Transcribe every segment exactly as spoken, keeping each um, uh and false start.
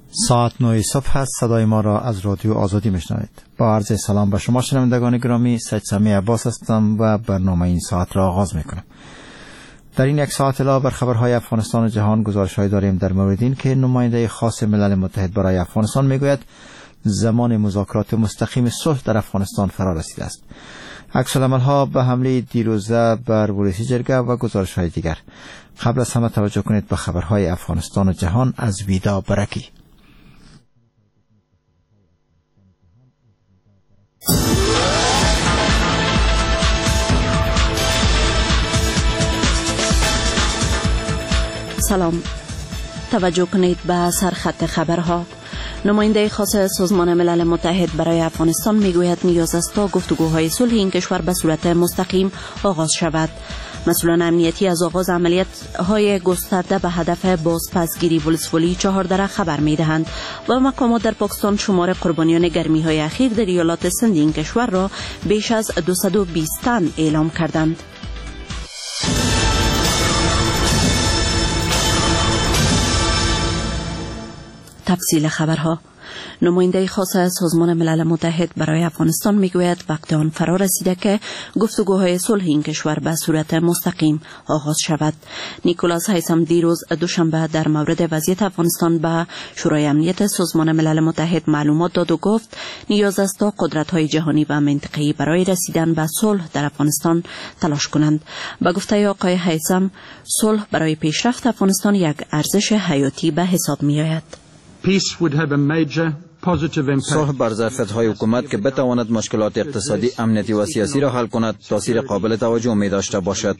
ساعت نه صبح است. صدای ما را از رادیو آزادی میشنوید. با عرض سلام به شما شنوندگان گرامی، سید سمی عباس هستم و برنامه این ساعت را آغاز میکنم. در این یک ساعت علاوه بر خبرهای افغانستان و جهان گزارش‌هایی داریم در مورد این که نماینده خاص ملل متحد برای افغانستان میگوید زمان مذاکرات مستقیم صلح در افغانستان فرا رسیده است. عکس العمل‌ها به حمله دیروزه بر ولسی جرگه و گزارش‌های دیگر. قبل از همه توجه کنید به خبرهای افغانستان و جهان از ویدا برکی. سلام، توجه کنید به سرخط خبرها. نماینده خاص سازمان ملل متحد برای افغانستان میگوید نیاز است تا گفتگوهای صلح این کشور به صورت مستقیم آغاز شود. مسئولان امنیتی از آغاز عملیات‌های گسترده به هدف بازپسگیری ولسوالی چهاردره خبر می‌دهند و مقامات در پاکستان شمار قربانیان گرمی‌های اخیر در ایالات سند این کشور را بیش از دویست و بیست تن اعلام کردند. تفصیل خبرها. نماینده خاص سازمان ملل متحد برای افغانستان میگوید وقت آن فرا رسیده که گفتگوهای صلح این کشور به صورت مستقیم آغاز شود. نیکولاس هیثم دیروز دوشنبه در مورد وضعیت افغانستان به شورای امنیت سازمان ملل متحد معلومات داد و گفت نیاز است تا قدرت‌های جهانی و منطقه‌ای برای رسیدن به صلح در افغانستان تلاش کنند. به گفته آقای هیثم، صلح برای پیشرفت افغانستان یک ارزش حیاتی به حساب می‌آید. صلح بر ظرفیت‌های حکومت که بتواند مشکلات اقتصادی، امنیتی و سیاسی را حل کند تاثیر قابل توجه می داشته باشد.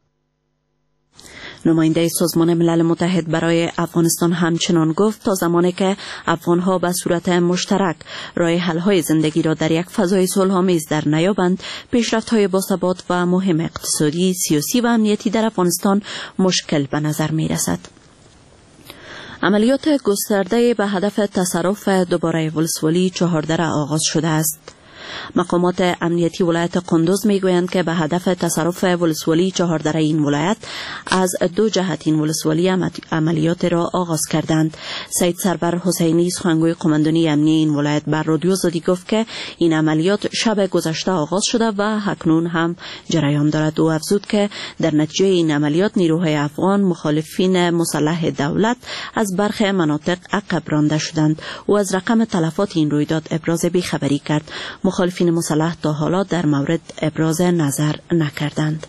نماینده سازمان ملل متحد برای افغانستان همچنان گفت تا زمانی که افغانها به صورت مشترک راه حل‌های زندگی را در یک فضای صلح‌آمیز در نیابند، پیشرفت‌های باثبات و مهم اقتصادی، سیاسی و امنیتی در افغانستان مشکل به نظر می‌رسد. عملیات گسترده به هدف تصرف دوباره ولسوالی چهاردره آغاز شده است. مقامات امنیتی ولایت قندوز میگویند که به هدف تصرف ولسوالی چهاردره این ولایت از دو جهت این ولسوالی عملیات را آغاز کردند. سید سرور حسینی، سخنگوی قماندانی امنیتی این ولایت، بر رادیو آزادی گفت که این عملیات شب گذشته آغاز شده و اکنون هم جریان دارد. او افزود که در نتیجه این عملیات نیروهای افغان مخالفین مسلح دولت از برخی مناطق عقب رانده شدند. او از رقم تلفات این رویداد ابراز بیخبری کرد. مخالفین مسلح تا حالا در مورد ابراز نظر نکردند.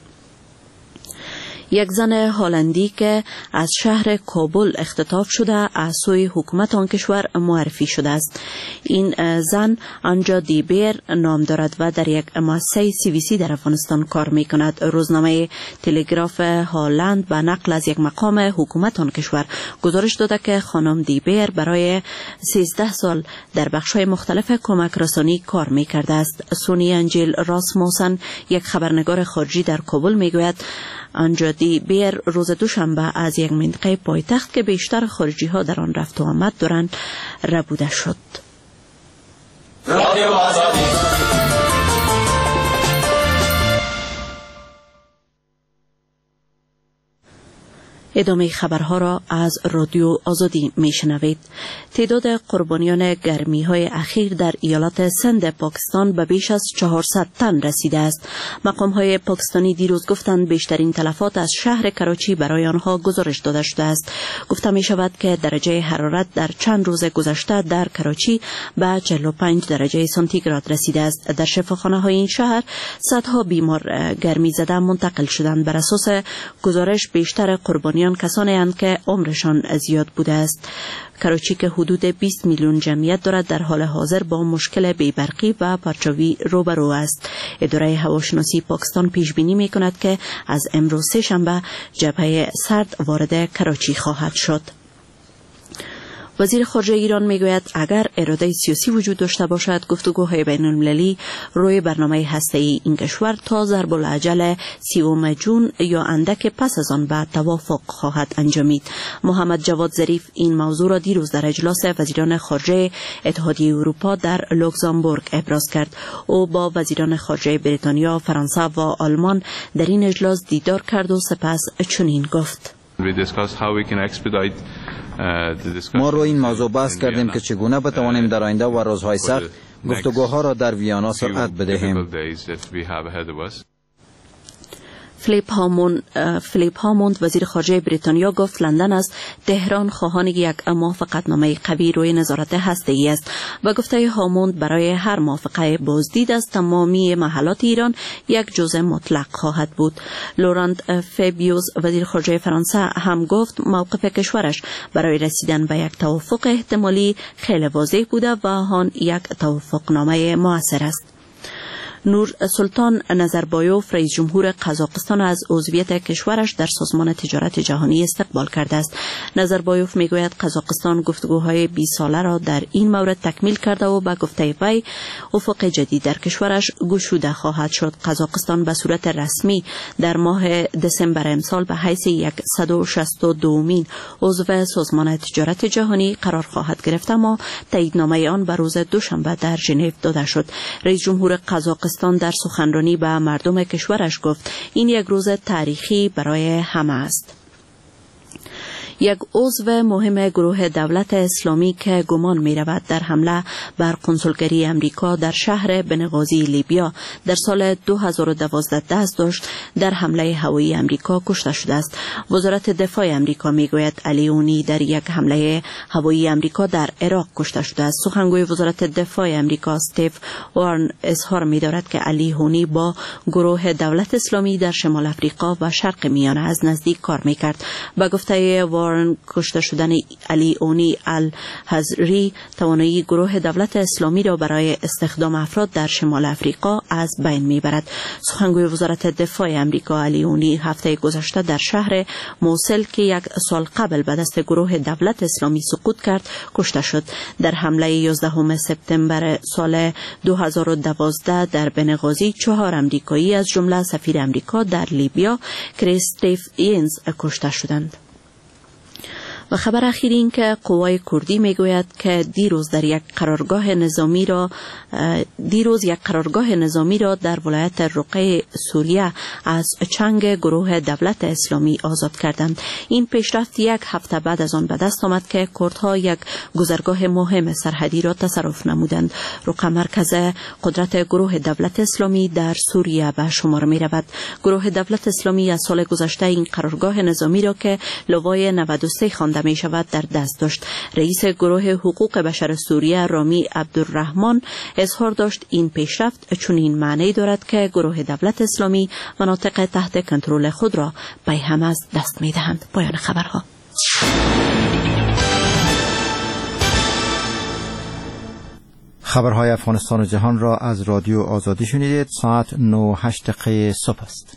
یک زن هلندی که از شهر کابل اختطاف شده از سوی حکومت آن کشور معرفی شده است. این زن آنجا دیبیر نام دارد و در یک مؤسسه سی وی سی در افغانستان کار می کند. روزنامه تلگراف هلند به نقل از یک مقام حکومت آن کشور گزارش داده که خانم دیبیر برای سیزده سال در بخش‌های مختلف کمک رسانی کار می کرده است. سونی انجل راسموسن، یک خبرنگار خارجی در کابل، می گوید آنجا دیبیر روز دوشنبه از یک منطقه پایتخت که بیشتر خارجی ها در آن رفت و آمد دارند ربوده شد. ادامه خبرها را از رادیو آزادی میشنوید. تعداد قربانیان گرمی‌های اخیر در ایالات سند پاکستان به بیش از چهارصد تن رسیده است. مقام‌های پاکستانی دیروز گفتند بیشترین تلفات از شهر کراچی برای آنها گزارش داده شده است. گفته می شود که درجه حرارت در چند روز گذشته در کراچی به چهل و پنج درجه سانتیگراد رسیده است. در شفاخانه‌های این شهر صدها بیمار گرمی زده منتقل شدند. بر اساس گزارش بیشتر قربانیان کسانی اند که عمرشان زیاد بوده است. کراچی که حدود بیست میلیون جمعیت دارد در حال حاضر با مشکل بی‌برقی و پرچاوی روبرو است. اداره هواشناسی پاکستان پیش بینی می کند که از امروز سه شنبه جبهه سرد وارد کراچی خواهد شد. وزیر خارجه ایران میگوید اگر اراده سیاسی وجود داشته باشد گفتگوهای بین المللی روی برنامه هسته‌ای این کشور تا ضرب العجل سیوم جون یا اندک پس از آن به توافق خواهد انجامید. محمد جواد ظریف این موضوع را دیروز در اجلاس وزیران خارجه اتحادیه اروپا در لوکزامبورگ ابراز کرد. او با وزیران خارجه بریتانیا، فرانسه و آلمان در این اجلاس دیدار کرد و سپس چنین گفت: ما روی این موضوع بحث کردیم که چگونه بتوانیم در آینده و روزهای سخت گفتگوها را در ویانا سرعت بدهیم. فلیپ هاموند فلیپ هاموند وزیر خارجه بریتانیا گفت لندن از تهران خواهان یک موافقتنامه قوی روی نظارت هسته‌ای است و گفته هاموند برای هر موافقه بازدید از تمامی محلات ایران یک جزء مطلق خواهد بود. لورانت فیبیوس وزیر خارجه فرانسه هم گفت موقف کشورش برای رسیدن به یک توافق احتمالی خیلی واضح بوده و آن یک توافقنامه مؤثر است. نور سلطان نظربایوف رئیس جمهور قزاقستان از عضویت کشورش در سازمان تجارت جهانی استقبال کرده است. نظربایوف میگوید قزاقستان گفتگوهای بیست ساله را در این مورد تکمیل کرده و به گفته وی افق جدید در کشورش گشوده خواهد شد. قزاقستان به صورت رسمی در ماه دسامبر امسال به حیث صد و شصت و دومین عضو سازمان تجارت جهانی قرار خواهد گرفت، اما تاییدنامه آن به روز دوشنبه در ژنو داده شد. رئیس جمهور قزاقستان در سخنرانی به مردم کشورش گفت این یک روز تاریخی برای همه است. یک عضو مهم گروه دولت اسلامی که گمان می رود در حمله بر کنسولگری امریکا در شهر بنغازی لیبیا در سال دو هزار و دوازده دست داشت در حمله هوایی امریکا کشته شده است. وزارت دفاع امریکا می گوید علی اونی در یک حمله هوایی امریکا در عراق کشته شده است. سخنگوی وزارت دفاع امریکا استیو وارن اظهار می دارد که علی اونی با گروه دولت اسلامی در شمال افریقا و شرق میانه از نزدیک کار می کرد. با گفته وارن کشته شدن علی اونی الحزری توانایی گروه دولت اسلامی را برای استخدام افراد در شمال افریقا از بین میبرد. سخنگوی وزارت دفاع امریکا علی اونی هفته گذشته در شهر موصل که یک سال قبل به دست گروه دولت اسلامی سقوط کرد کشته شد. در حمله یازدهم سپتامبر سال دو هزار و دوازده در بنغازی چهار امریکایی از جمله سفیر امریکا در لیبیا کریستوف اینز کشته شدند. و خبر اخیر این که قوای کردی میگوید که دیروز در یک قرارگاه نظامی را دیروز یک قرارگاه نظامی را در ولایت رقه سوریه از چنگ گروه دولت اسلامی آزاد کردند. این پیشرفت یک هفته بعد از آن به دست آمد که کردها یک گذرگاه مهم سرحدی را تصرف نمودند. رقه مرکز قدرت گروه دولت اسلامی در سوریه به شمار می رود. گروه دولت اسلامی از سال گذشته این قرارگاه نظامی را که لوای نود و سه خوانده می شود در دست داشت. رئیس گروه حقوق بشر سوریه رامی عبدالرحمن اظهار داشت این پیشرفت چنین معنی دارد که گروه دولت اسلامی مناطق تحت کنترل خود را به هم از دست می دهند. پایان خبرها. خبرهای افغانستان و جهان را از رادیو آزادی شنیدید. ساعت نه و هشت دقیقه صبح است.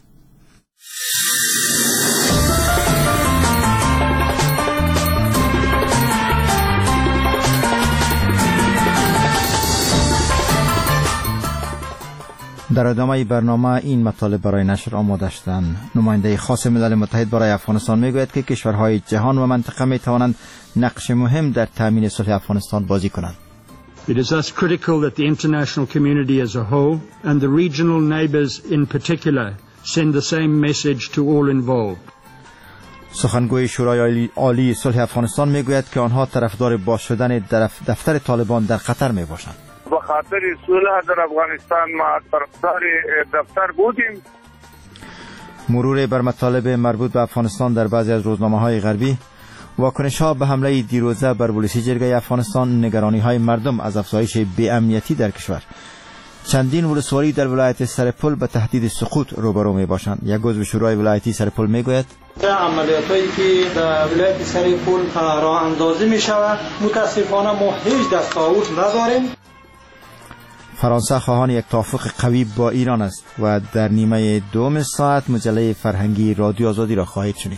در ادامه برنامه این مطالب برای نشر آماده شدند. نماینده خاص ملل متحد برای افغانستان میگوید که کشورهای جهان و منطقه می توانند نقش مهم در تامین صلح افغانستان بازی کنند. It is thus critical that the international community as a whole and the regional neighbors in particular send the same message to all involved. سخنگوی شورای عالی صلح افغانستان میگوید که آنها طرفدار باز شدن دفتر طالبان در قطر می باشند. به خاطر صلح در افغانستان ما طرفدار دفتر بودیم. مرور بر مطالب مربوط به افغانستان در بعضی از روزنامه‌های غربی. واکنش‌ها به حمله دیروزه بر پلیس جرگه افغانستان، نگرانی‌های مردم از افزایش بی‌امنیتی در کشور. چندین ولسوالی در ولایت سرپل به تهدید سقوط روبرو می‌باشند. یک عضو شورای ولایتی سرپل می‌گوید عملیاتی که در ولایت سرپل راه اندازی می‌شود متأسفانه ما هیچ دستاورد نداریم. فرانسه خواهان یک توافق قوی با ایران است و در نیمه دوم ساعت مجله فرهنگی رادیو آزادی را خواهید شنید.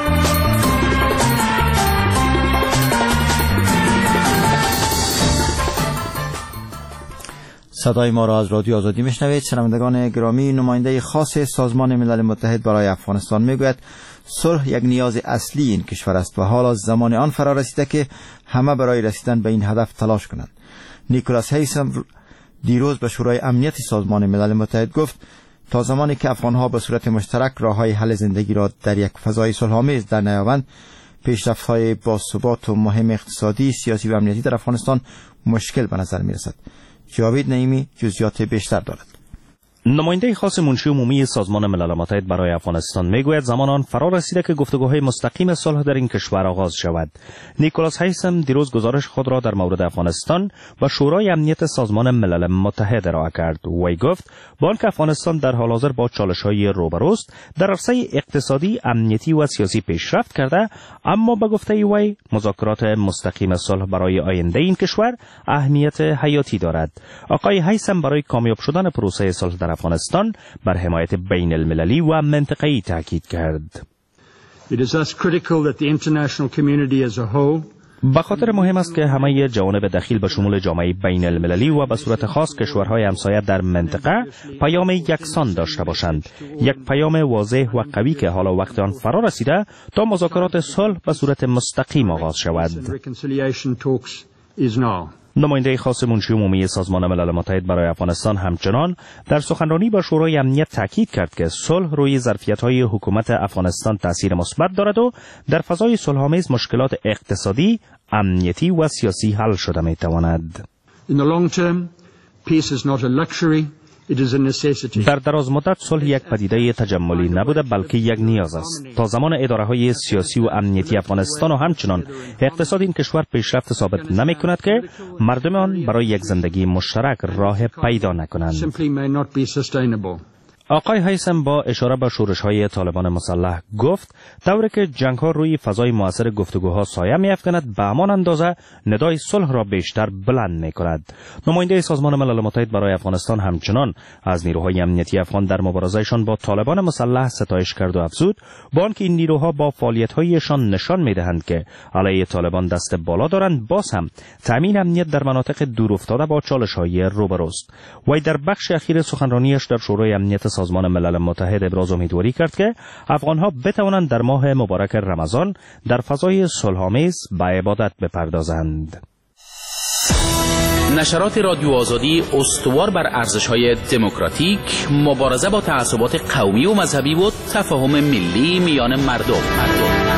صدای ما را از رادیو آزادی میشنوید. شنوندگان گرامی، نماینده خاص سازمان ملل متحد برای افغانستان میگوید صلح یک نیاز اصلی این کشور است و حالا زمان آن فرا رسیده که همه برای رسیدن به این هدف تلاش کنند. نیکولاس هیسم دیروز به شورای امنیت سازمان ملل متحد گفت تا زمانی که افغان‌ها به صورت مشترک راه‌های حل زندگی را در یک فضای صلح‌آمیز در نیاورند، پیشرفت‌های باثبات و مهم اقتصادی، سیاسی و امنیتی در افغانستان مشکل به نظر می‌رسد. جاوید نعیمی جزئیات بیشتر دارد. نماینده خاص منشی عمومی سازمان ملل متحد برای افغانستان میگوید زمان آن فرا رسیده که گفتگوهای مستقیم صلح در این کشور آغاز شود. نیکولاس هیسم دیروز گزارش خود را در مورد افغانستان و شورای امنیت سازمان ملل متحد ارائه کرد. وی گفت با آنکه افغانستان در حال حاضر با چالش‌های روبروست، در عرصه اقتصادی، امنیتی و سیاسی پیشرفت کرده، اما به گفته وی مذاکرات مستقیم صلح برای آینده این کشور اهمیت حیاتی دارد. آقای هیسم برای کامیاب شدن پروسه صلح در افغانستان بر حمایت بین المللی و منطقه‌ای تاکید کرد. It is thus critical that the international community as a whole به خاطر مهم است که همه جوانب دخیل به شمول جامعه بین المللی و به صورت خاص کشورهای همسایه در منطقه پیام یکسان داشته باشند. یک پیام واضح و قوی که حالا وقت آن فرا رسیده تا مذاکرات صلح به صورت مستقیم آغاز شود. نماینده خاص منشی عمومی سازمان ملل متحد برای افغانستان همچنان در سخنرانی با شورای امنیت تاکید کرد که صلح روی ظرفیت‌های حکومت افغانستان تأثیر مثبت دارد و در فضای صلح‌آمیز مشکلات اقتصادی، امنیتی و سیاسی حل شده می‌تواند. In the long term, peace is not a luxury. در دراز مدت صلح یک پدیده تجملی نبوده بلکه یک نیاز است. تا زمان اداره‌های سیاسی و امنیتی افغانستان و همچنان اقتصاد این کشور پیشرفت ثابت نمی‌کند که مردم آن برای یک زندگی مشترک راه پیدا نکنند. آقای هیثم با اشاره به شورش‌های طالبان مسلح گفت طوری که جنگ‌ها روی فضای معاصر گفتگوها سایه می‌افکند به همان اندازه ندای صلح را بیشتر بلند می‌کند. نماینده سازمان ملل متحد برای افغانستان همچنان از نیروهای امنیتی افغان در مبارزهشان با طالبان مسلح ستایش کرد و افزود با آنکه این نیروها با فعالیت‌هایشان نشان می‌دهند که علیه طالبان دست بالا دارند، باز هم تامین امنیت در مناطق دورافتاده با چالش‌های روبروست. وی در بخش اخیر سخنرانیش در شورای امنیت سازمان ملل متحد ابراز امیدواری کرد که افغان‌ها بتوانند در ماه مبارک رمضان در فضای صلح‌آمیز به عبادت بپردازند. نشرات رادیو آزادی استوار بر ارزش‌های دموکراتیک، مبارزه با تعصبات قومی و مذهبی و تفاهم ملی میان مردم. مردم.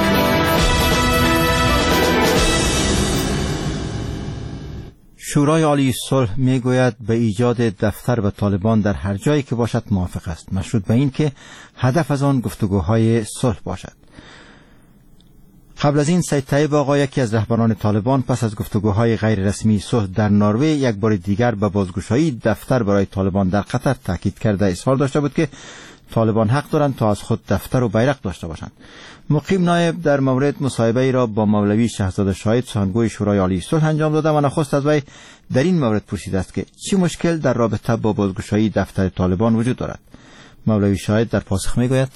شورای عالی صلح میگوید به ایجاد دفتر به طالبان در هر جایی که باشد موافق است، مشروط به این که هدف از آن گفتگوهای صلح باشد. قبل از این سید طیب آقا، یکی از رهبران طالبان، پس از گفتگوهای غیر رسمی صلح در نروژ یک بار دیگر به بازگشایی دفتر برای طالبان در قطر تاکید کرده اظهار داشته بود که طالبان حق دارند تا از خود دفتر و بیرق داشته باشند. مقیم نایب در مورد مصاحبه ای را با مولوی شهزاده شاهد سخنگوی شورای عالی صلح انجام داده و نخست از وی در این مورد پرسیده است که چه مشکل در رابطه با بازگشایی دفتر طالبان وجود دارد. مولوی شاهد در پاسخ میگوید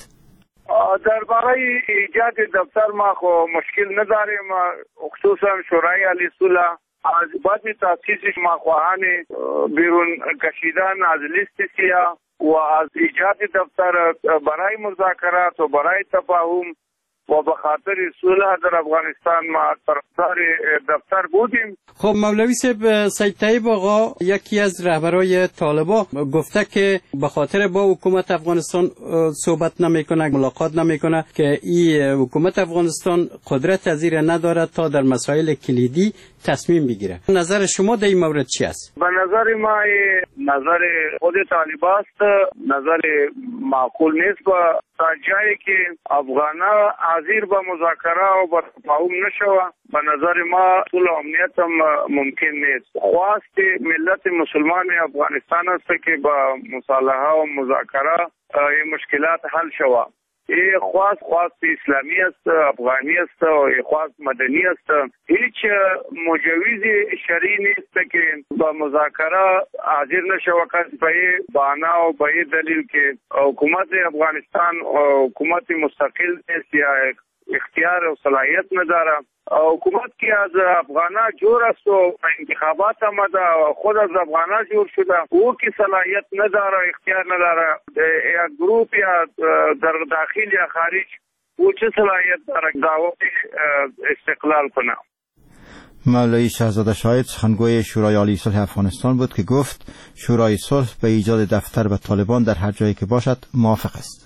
درباره ایجاد دفتر ما خو مشکل نداریم، خصوصا شورای عالی صلح از بعد تاسیسش ما خواهان بیرون کشیدن از لیست سیاه و از ایجاد دفتر برای مذاکرات و برای تفاهم و به خاطر صلح در افغانستان ما طرفدار دفتر بودیم. خب مولوی صاحب، سید طیب آقا یکی از رهبرای طالبان گفته که به خاطر با حکومت افغانستان صحبت نمیکنه، ملاقات نمیکنه که این حکومت افغانستان قدرت پذیر ندارد تا در مسائل کلیدی تصمیم بگیره. نظر شما در این مورد چی است؟ به نظر ما نظر خود طالبان است، نظر معقول نیست. با تا جایی که افغانا حاضر به مذاکره و به تفاهم نشوه، به نظر ما صلح و امنیت هم ممکن نیست. خواست ملت مسلمان افغانستان است که با مصالحه و مذاکره این مشکلات حل شوه. این خواست خواست اسلامی است، افغانی است و خواست مدنی است. هیچ مجوز شرعی نیست که با مذاکره حاضر نشوه کس به بهانه و به دلیل که حکومت افغانستان حکومت مستقل نیست یا اختیار و صلاحیت نداره. حکومت که از افغانا جور است و انتخابات آمده خود از افغانا جور شده، او که صلاحیت نداره، اختیار نداره، یا گروپ یا در داخل یا خارج او چه صلاحیت داره دعوی استقلال کنه. مولوی شهزاده شاهد سخنگوی شورای عالی صلح افغانستان بود که گفت شورای صلح به ایجاد دفتر به طالبان در هر جایی که باشد موافق است.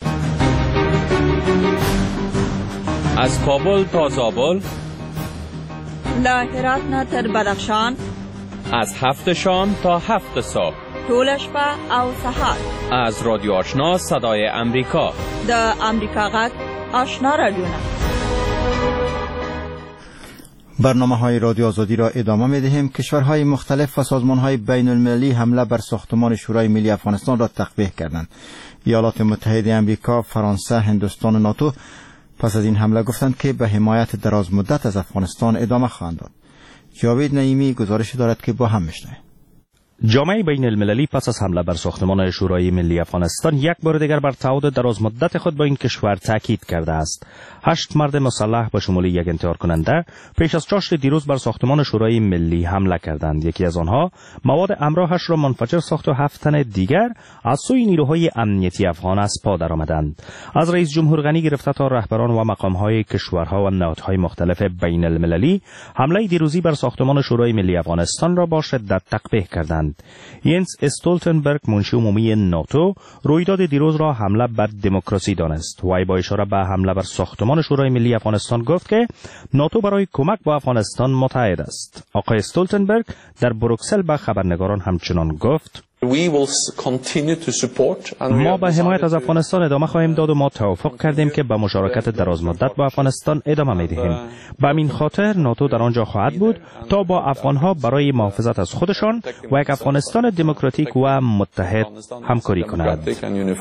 از کابل تا زابل، له هرات نه تر بدخشان، از هفت شام تا هفت صبح، ټول شپه او سهار، از رادیو آشنا صدای امریکا، د امریکا غږ آشنا رادیونا. برنامه های رادیو آزادی را ادامه می دهیم. کشورهای مختلف و سازمان های بین المللی حمله بر ساختمان شورای ملی افغانستان را تقبیح کردند. ایالات متحده آمریکا، فرانسه، هندوستان و ناتو پس از این حمله گفتند که به حمایت دراز مدت از افغانستان ادامه خواهند داد. جاوید نعیمی گزارش دارد که با هم میشنویم. جامعه بین المللی پس از حمله بر ساختمان شورای ملی افغانستان یک بار دیگر بر تعهد دراز مدت خود با این کشور تاکید کرده است. هشت مرد مسلح به شمول یک انتحار کننده پیش از چاشت دیروز بر ساختمان شورای ملی حمله کردند. یکی از آنها مواد امراهش را منفجر ساخت و هفت تن دیگر از سوی نیروهای امنیتی افغان از پا درآمدند. از رئیس جمهور غنی گرفته تا رهبران و مقامهای کشورها و نهادهای مختلف بین المللی حمله دیروزی بر ساختمان شورای ملی افغانستان را با شدت تقبیح کردند. ینس استولتنبرگ منشی عمومی ناتو رویداد دیروز را حمله بر دموکراسی دانست. وی با اشاره به حمله بر ساختمان شورای ملی افغانستان گفت که ناتو برای کمک به افغانستان متحد است. آقای استولتنبرگ در بروکسل به خبرنگاران همچنان گفت: ما به حمایت از افغانستان ادامه خواهیم داد و ما توافق کردیم که به مشارکت درازمدت با افغانستان ادامه می‌دهیم. به همین خاطر ناتو در آنجا خواهد بود تا با افغانها برای محافظت از خودشان و یک افغانستان دموکراتیک و متحد همکاری کند.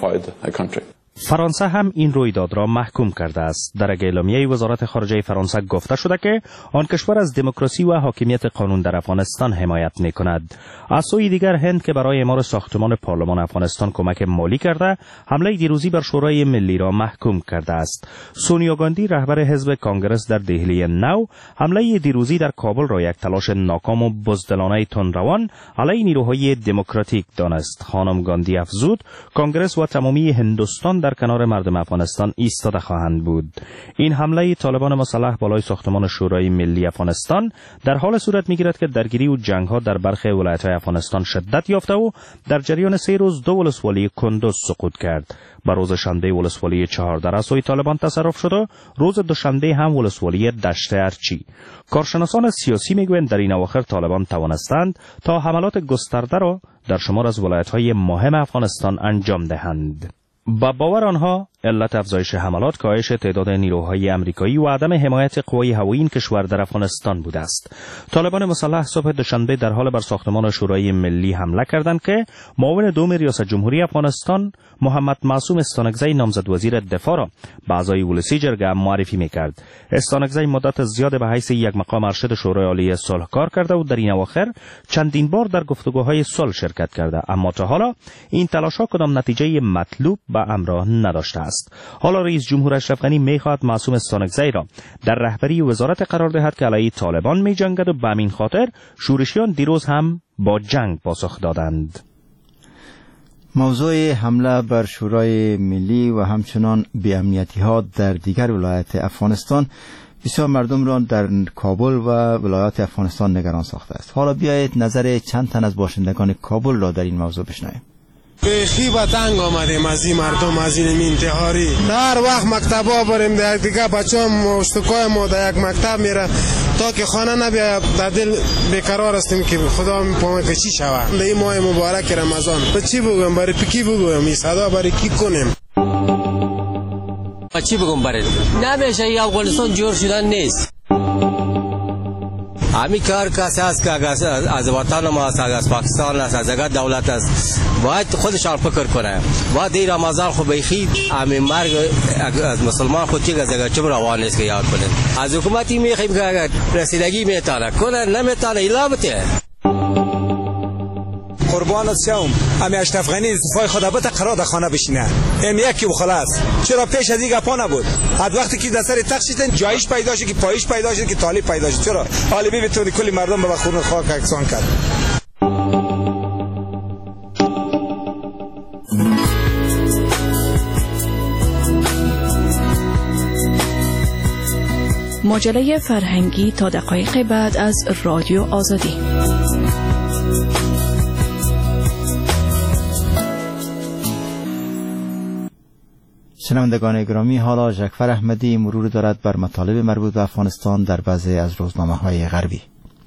فرانسه هم این رویداد را محکوم کرده است. در اعلامیه وزارت خارجه فرانسه گفته شده که آن کشور از دموکراسی و حاکمیت قانون در افغانستان حمایت می‌کند. از سوی دیگر هند که برای اعمار ساختمان پارلمان افغانستان کمک مالی کرده، حمله دیروزی بر شورای ملی را محکوم کرده است. سونیا گاندی رهبر حزب کانگرس در دهلی نو حمله دیروزی در کابل را یک تلاش ناکام و بزدلانه تندروان علیه نیروهای دموکراتیک دانست. خانم گاندی افزود کانگرس و تمامی هندوستان در کنار مردم افغانستان ایستاده خواهند بود. این حمله طالبان مسلح بالای ساختمان شورای ملی افغانستان در حال صورت میگیرد که درگیری و جنگ ها در برخی ولایت‌های افغانستان شدت یافته و در جریان سه روز دو ولسوالی کندوز سقوط کرد. بر روز شنبه ولسوالی چهاردره سوی طالبان تصرف شد و روز دوشنبه هم ولسوالی دشت ارچی. کارشناسان سیاسی میگویند در این اواخر طالبان توانستند تا حملات گسترده را در شمار از ولایت‌های مهم افغانستان انجام دهند. با باور آنها علت افزایش حملات کاهش تعداد نیروهای امریکایی و عدم حمایت قوای هوایی این کشور در افغانستان بوده است. طالبان مسلح صبح دوشنبه در حال بر ساختمان شورای ملی حمله کردند که معاون دوم ریاست جمهوری افغانستان محمد معصوم استانکزی نامزد وزیر دفاع را به اعضای ولسی جرگه معرفی می‌کرد. استانکزی مدت زیاد به حیث یک مقام ارشد شورای عالی صلح کار کرده و در این اواخر چندین بار در گفتگوهای صلح شرکت کرده، اما تا حالا این تلاش‌ها کدام نتیجه مطلوب به امر نداشته است. حالا رئیس جمهور اشرف غنی می‌خواهد معصوم استانکزی را در رهبری وزارت قرار دهد که علیه طالبان می‌جنگد و به همین خاطر شورشیان دیروز هم با جنگ پاسخ دادند. موضوع حمله بر شورای ملی و همچنان بی‌امنیتی‌ها در دیگر ولایات افغانستان بسیار مردم را در کابل و ولایات افغانستان نگران ساخته است. حالا بیایید نظر چند تن از باشندگان کابل را در این موضوع بشنویم. بیخی با تنگ آمدیم از این مردم، از این انتحاری. هر وقت مکتبا بریم در دیگه بچه هم اشتکای ما در یک مکتب میره تا که خانه نبیا در دل بیقرار هستیم که خدا میپامه که چی شود. در این ماه مبارک رمضان به چی بگویم؟ برای پکی بگویم؟ این صدا برای کی کنیم؟ چی بگم برای نمیشه ای افغانستان جور شدن نیست. همی کار کسی هست که از وطن ما است، از پاکستان است، از اگر دولت است، باید خودشان فکر کنه. باید این رمضان خود بیخید همی مرگ از مسلمان خود که از اگر چم روان نیست که یاد کنید. از حکومتی میخواییم که اگر رسیدگی میتانه کنه، نمیتانه ایلا بته. قربانت شوم امی اشرف غنی استعفای خود بده قرار در خانه بشینه. ام یکی و خلاص. چرا پیش از این گپا نبود؟ از وقتی که در سر تخت شدن جایش پیدا شد که پایش پیدا شد که طالب پیدا شد. چرا طالبی بتونی کلی مردم به خون خاک اکسان کرد؟ مجله فرهنگی تا دقایق بعد از رادیو آزادی. شنوندگان گرامی، حالا جعفر احمدی مرور دارد بر مطالب مربوط به افغانستان در بعضی از روزنامه‌های غربی.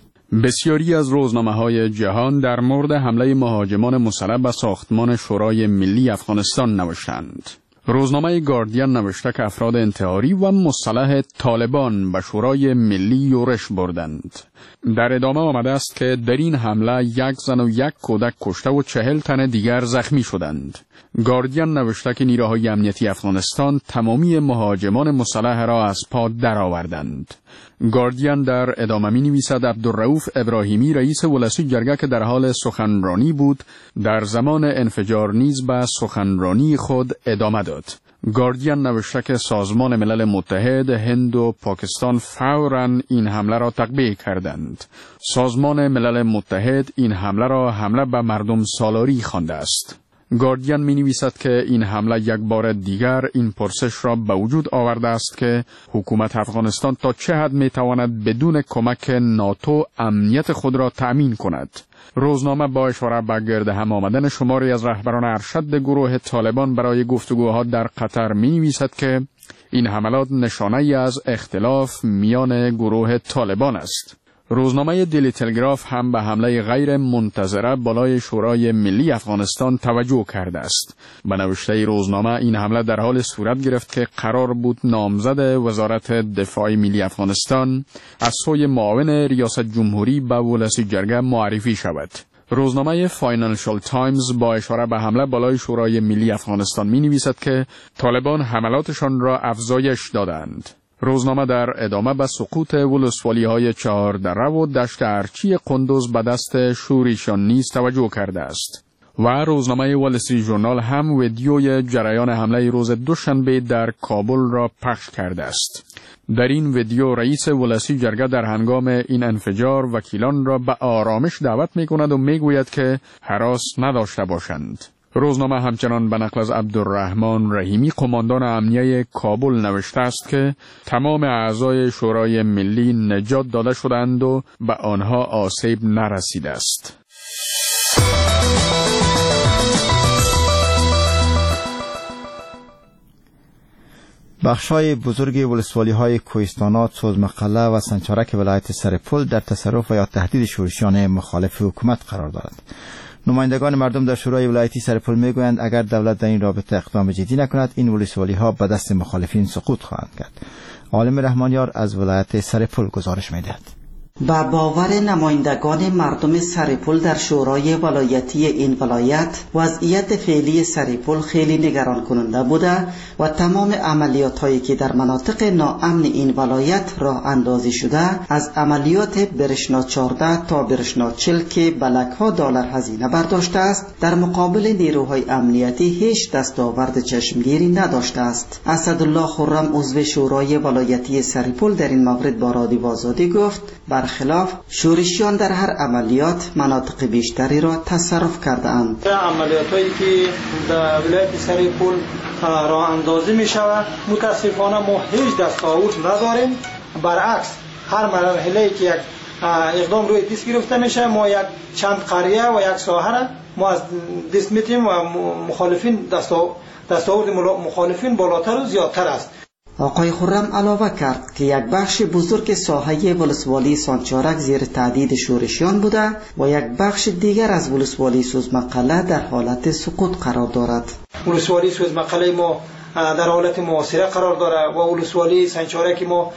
بسیاری از روزنامه‌های جهان در مورد حمله مهاجمان مسلح به ساختمان شورای ملی افغانستان نوشتند. روزنامه گاردین نوشته که افراد انتحاری و مسلح طالبان به شورای ملی یورش بردند. در ادامه آمده است که در این حمله یک زن و یک کودک کشته و چهل تن دیگر زخمی شدند. گاردین نوشته که نیروهای امنیتی افغانستان تمامی مهاجمان مسلح را از پا درآوردند. گاردین در ادامه می نویسد عبدالرؤوف ابراهیمی رئیس ولسی جرگه که در حال سخنرانی بود در زمان انفجار نیز به سخنرانی خود ادامه داد. گاردین نوشته که سازمان ملل متحد، هند و پاکستان فوراً این حمله را تقبیح کردند. سازمان ملل متحد این حمله را حمله به مردم سالاری خوانده است. گاردین می نویسد که این حمله یک بار دیگر این پرسش را به وجود آورده است که حکومت افغانستان تا چه حد می تواند بدون کمک ناتو امنیت خود را تأمین کند. روزنامه با اشاره به گرد هم آمدن شماری از رهبران ارشد گروه طالبان برای گفتگوها در قطر می نویسد که این حملات نشانه‌ای از اختلاف میان گروه طالبان است. روزنامه دیلی تلگراف هم به حمله غیر منتظره بالای شورای ملی افغانستان توجه کرده است. به نوشته روزنامه این حمله در حال صورت گرفت که قرار بود نامزد وزارت دفاع ملی افغانستان از سوی معاون ریاست جمهوری به ولسی جرگه معرفی شود. روزنامه فاینانشال تایمز با اشاره به حمله بالای شورای ملی افغانستان می نویسد که طالبان حملاتشان را افزایش دادند. روزنامه در ادامه به سقوط ولسوالی‌های چهار دره و دشت ارچی قندوز به دست شوریشان نیز توجه کرده است. و روزنامه والستریت ژورنال هم ویدیوی جریان حمله روز دوشنبه در کابل را پخش کرده است. در این ویدیو رئیس ولسی جرگه در هنگام این انفجار وکیلان را به آرامش دعوت می کند و می گوید که هراس نداشته باشند. روزنامه همچنان به نقل از عبدالرحمن رحیمی قماندان امنیه کابل نوشته است که تمام اعضای شورای ملی نجات داده شدند و به آنها آسیب نرسیده است. بخشای بزرگ ولسوالی های کوهستانات، سوزمقله و سنچارک ولایت سرپل در تصرف و یا تهدید شورشیان مخالف حکومت قرار دارند. نمایندگان مردم در شورای ولایتی سرپل میگویند اگر دولت در این رابطه اقدام جدی نکند این ولسوالی ها به دست مخالفین سقوط خواهند کرد. عالم رحمانیار از ولایت سرپل گزارش میدهد. با باور نمایندگان مردم سرپل در شورای ولایتی این ولایت، وضعیت فعلی سرپل خیلی نگران کننده بوده و تمام عملیات هایی که در مناطق ناامن این ولایت راه اندازی شده، از عملیات برشنا چهارده تا برشنا چهل که بلک ها دلار هزینه برداشته است، در مقابل نیروهای امنیتی هیچ دستاورد چشمگیری نداشته است. اسدالله خرم عضو شورای ولایتی سرپل در این مورد با رادیو آزادی گفت برخلاف شورشیان در هر عملیات مناطق بیشتری را تصرف کرده اند. عملیات هایی که در ولایت سرپل راه اندازی می شود متاسفانه ما هیچ دستاورد نداریم. برعکس هر مرحله که یک اقدام روی دست گرفته میشه ما یک چند قریه و یک ساحه را ما از دست میتیم و مخالفین دستاورد مخالفین بالاتر و زیادتر است. آقای خرم علاوه کرد که یک بخش بزرگ ساحه ولسوالی سانچارک زیر تهدید شورشیان بوده و یک بخش دیگر از ولسوالی سوزمقله در حالت سقوط قرار دارد. ولسوالی سوزمقله ما در حالت محاصره قرار دارد و ولسوالی سانچارک ما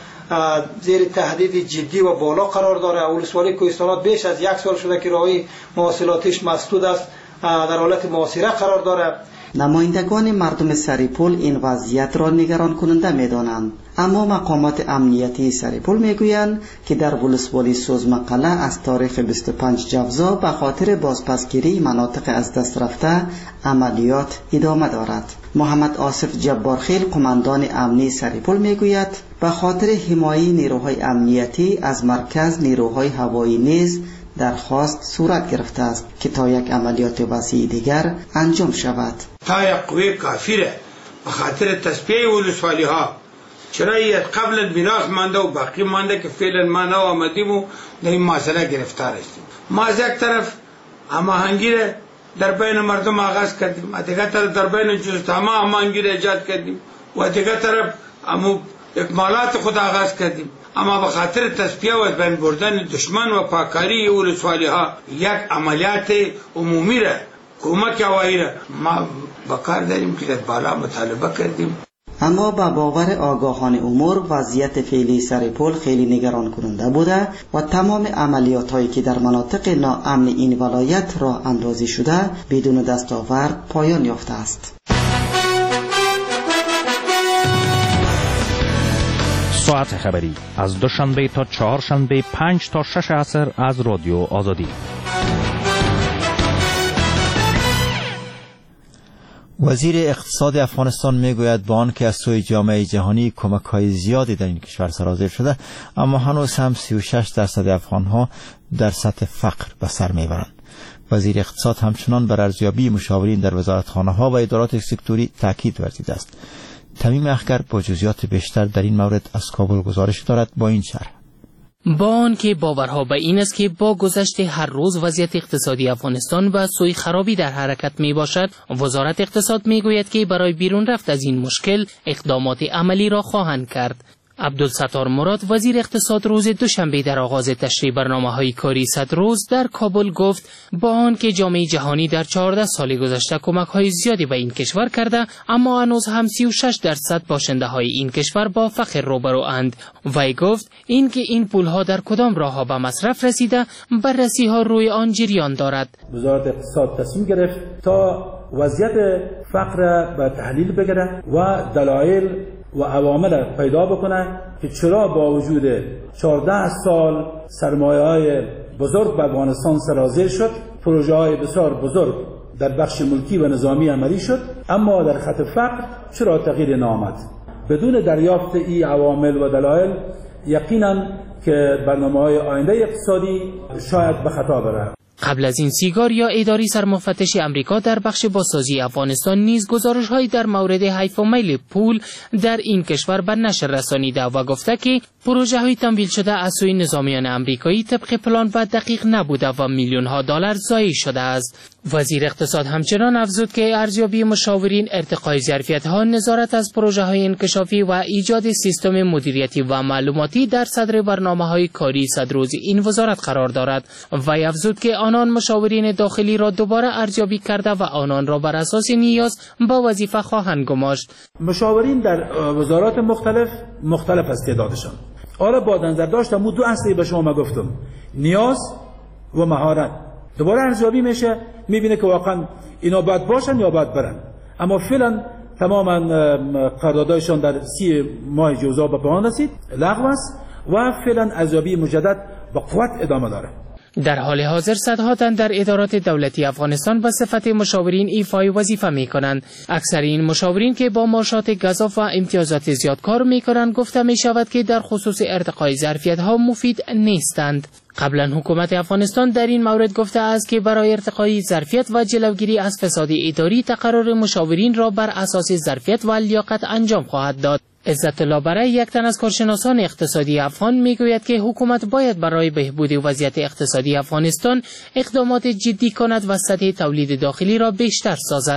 زیر تهدید جدی و بالا قرار دارد. ولسوالی کوهستانات بیش از یک سال شده که راهی مواصلاتش مسدود است، در حالت محاصره قرار دارد. نمایندگان مردم سرپل این وضعیت را نگران کننده می دانند، اما مقامات امنیتی سرپل می گویند که در ولسوالی سوزمقله از تاریخ بیست و پنج جوزا به خاطر بازپسگیری مناطق از دست رفته عملیات ادامه دارد. محمد آصف جبارخیل قماندان امنی سرپل می گوید به خاطر حمایت نیروهای امنیتی از مرکز نیروهای هوایی نیز درخواست صورت گرفته است که تا یک عملیات وسیع دیگر انجام شود. تا یک قوی کافی را به خاطر تصفیه ولسوالی ها چرا این قبل میراث مانده و باقی مانده که فعلا ما نو آمدیم و در این مسئله گرفتار هستیم. ما از یک طرف هماهنگی در بین مردم آغاز کردیم، از دیگر طرف در بین جزء ما هماهنگی ایجاد کردیم و دیگر طرف امو اکمالات خود آغاز کردیم، اما به خاطر تصفیه و بین بردن دشمن و پاکاری و رسوالی ها یک عملیات عمومی را کمک هوایی را ما بکار داریم که در بالا مطالبه کردیم. اما با باور آگاهان امور وضعیت فعلی سرپل خیلی نگران کننده بوده و تمام عملیات هایی که در مناطق ناامن این ولایت را اندازی شده بدون دستاورد پایان یافته است. ساعت خبری از دوشنبه تا چهارشنبه پنج تا شش عصر از رادیو آزادی. وزیر اقتصاد افغانستان میگوید با آنکه از سوی جامعه جهانی کمک‌های زیادی در این کشور سرازیر شده، اما هنوز هم سی و شش درصد افغان‌ها در سطح فقر به سر میبرند. وزیر اقتصاد همچنان بر ارزیابی مشاورین در وزارتخانه‌ها و ادارات سکتوری تاکید ورزیده است. تمیم اخگر با جزئیات بیشتر در این مورد از کابل گزارش دارد با این شرح. با آنکه باورها به این است که با گذشت هر روز وضعیت اقتصادی افغانستان به سوی خرابی در حرکت می باشد، وزارت اقتصاد می گوید که برای بیرون رفت از این مشکل اقدامات عملی را خواهند کرد. عبدالستار مراد وزیر اقتصاد روز دوشنبه در آغاز تشریح برنامه‌های کاری صد روز در کابل گفت با آنکه جامعه جهانی در چهارده سال گذشته کمک‌های زیادی به این کشور کرده، اما هنوز هم سی و شش درصد باشنده‌های این کشور با فقر روبرواند. وی گفت اینکه این پول‌ها در کدام راه‌ها به مصرف رسیده، بررسی‌ها روی آن جریان دارد. وزارت اقتصاد تصمیم گرفت تا وضعیت فقر به تحلیل بگیره و دلایل و عوامل پیدا بکنه که چرا با وجود چهارده سال سرمایه‌های بزرگ به افغانستان سرازیر شد، پروژه‌های بسیار بزرگ در بخش ملکی و نظامی عملی شد، اما در خط فقر چرا تغییر نامد. بدون دریافت این عوامل و دلایل یقینا که برنامه‌های آینده اقتصادی شاید به خطا بره. قبل از این سیگاریا اداری سرمفتش امریکا در بخش بازسازی افغانستان نیز گزارش‌هایی در مورد حیف و میل پول در این کشور بر نشر رسانیده و گفته که پروژه‌های تمویل شده از سوی نظامیان امریکایی طبق پلان و دقیق نبوده و میلیون‌ها دلار ضایع شده است. وزیر اقتصاد همچنان افزود که ارزیابی مشاورین، ارتقای ظرفیت‌ها، نظارت از پروژه‌های انکشافی و ایجاد سیستم مدیریتی و معلوماتی در صدر برنامه‌های کاری صد روز این وزارت قرار دارد. و افزود که آنان مشاورین داخلی را دوباره ارزیابی کرده و آنان را بر اساس نیاز با وظیفه خواهند گماشت. مشاورین در وزارات مختلف مختلف است تعدادشان. حالا با نظر داشتم مو دو اصلی به شما ما گفتم، نیاز و مهارت. دوباره ارزیابی میشه، میبینه که واقعا اینا باید باشن یا باید برن. اما فعلا تماما قراردادشان در سی ماه جوزا به پایان رسید، لغو است و فعلا ارزیابی مجدد با قوت ادامه داره. در حال حاضر صدها تن در ادارات دولتی افغانستان به صفت مشاورین ایفای وظیفه می کنند. اکثر این مشاورین که با معاشات گزاف و امتیازات زیاد کار می کنند گفته می شود که در خصوص ارتقای ظرفیت ها مفید نیستند. قبلا حکومت افغانستان در این مورد گفته است که برای ارتقای ظرفیت و جلوگیری از فساد اداری تقرر مشاورین را بر اساس ظرفیت و لیاقت انجام خواهد داد. عزت الله برای یک تن از کارشناسان اقتصادی افغان میگوید که حکومت باید برای بهبود وضعیت اقتصادی افغانستان اقدامات جدی کند و سطح تولید داخلی را بیشتر سازد.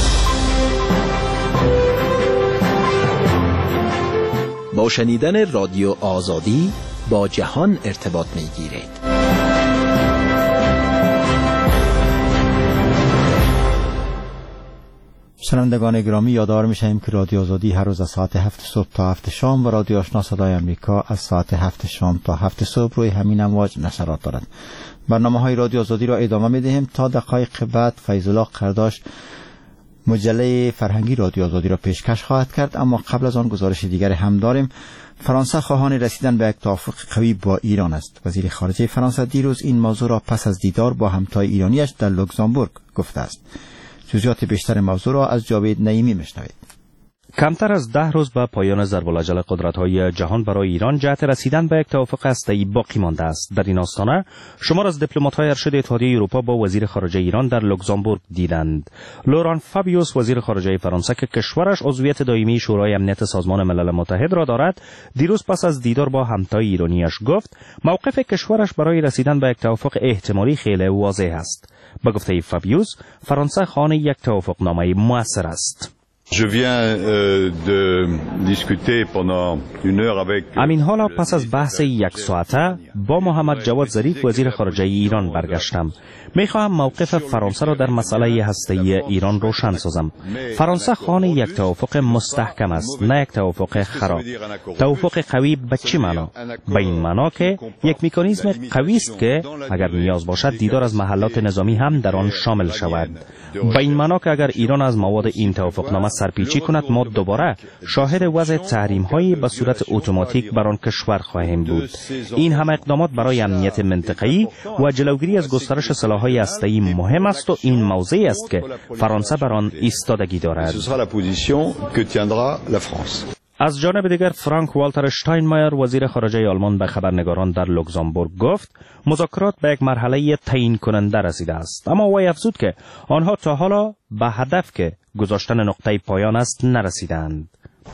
با شنیدن رادیو آزادی با جهان ارتباط میگیرید. شنوندگان گرامی، یادآور می‌شویم که رادیو آزادی هر روز از ساعت هفت صبح تا هفت شام و رادیو آشنا صدای آمریکا از ساعت هفت شام تا هفت صبح روی همین امواج نشرات دارد. برنامه‌های رادیو آزادی را ادامه می‌دهیم. تا دقایق بعد فیض الله قرداش مجله فرهنگی رادیو آزادی را پیشکش خواهد کرد، اما قبل از آن گزارش دیگر هم داریم. فرانسه خواهان رسیدن به یک توافق قوی با ایران است. وزیر خارجه فرانسه دیروز این موضوع را پس از دیدار با همتای ایرانیش در لوکزامبورگ گفته است. جزئیات بیشتر موضوع را از جاوید نعیمی میشنوید. کمتر از ده روز به پایان ضرب الاجل قدرت‌های جهان برای ایران جهت رسیدن به یک توافق هسته‌ای باقی مانده است. در این آستانه شمار از دیپلمات‌های ارشد اتحادیه اروپا با وزیر خارجه ایران در لوکزامبورگ دیدند. لوران فابیوس وزیر خارجه فرانسه که کشورش عضویت دائمی شورای امنیت سازمان ملل متحد را دارد، دیروز پس از دیدار با همتای ایرانیش گفت موقف کشورش برای رسیدن به یک توافق احتمالی خیلی واضح است. به گفته فابیوس، فرانسه خواهان یک توافقنامه مؤثر است. Je viens euh, de discuter pendant une heure avec امین حالا پس از بحث یک ساعته با محمد جواد ظریف وزیر خارجه ایران برگشتم. میخواهم موقف فرانسه را در مسئله هسته‌ای ایران روشن سازم. فرانسه خواهان یک توافق مستحکم است، نه یک توافق خراب. توافق قوی به چه معنا؟ به این معنا که یک مکانیزم قوی است که اگر نیاز باشد دیدار از محلات نظامی هم در آن شامل شود. به این معنا که اگر ایران از مواد این توافقنامه سرپیچی کند ما دوباره شاهد وضع تحریم‌هایی به صورت اتوماتیک بر آن کشور خواهیم بود. این همه اقدامات برای امنیت منطقه‌ای و جلوگیری از گسترش سلاح‌های هسته‌ای مهم است و این موضعی است که فرانسه بر آن ایستادگی دارد. از جانب دیگر فرانک والتر شتاینمایر وزیر خارجه آلمان به خبرنگاران در لوکزامبورگ گفت مذاکرات به یک مرحله تعیین کننده رسیده است، اما وی افزود که آنها تا حالا به هدف که گذاشتن نقطه پایان است نرسیدند.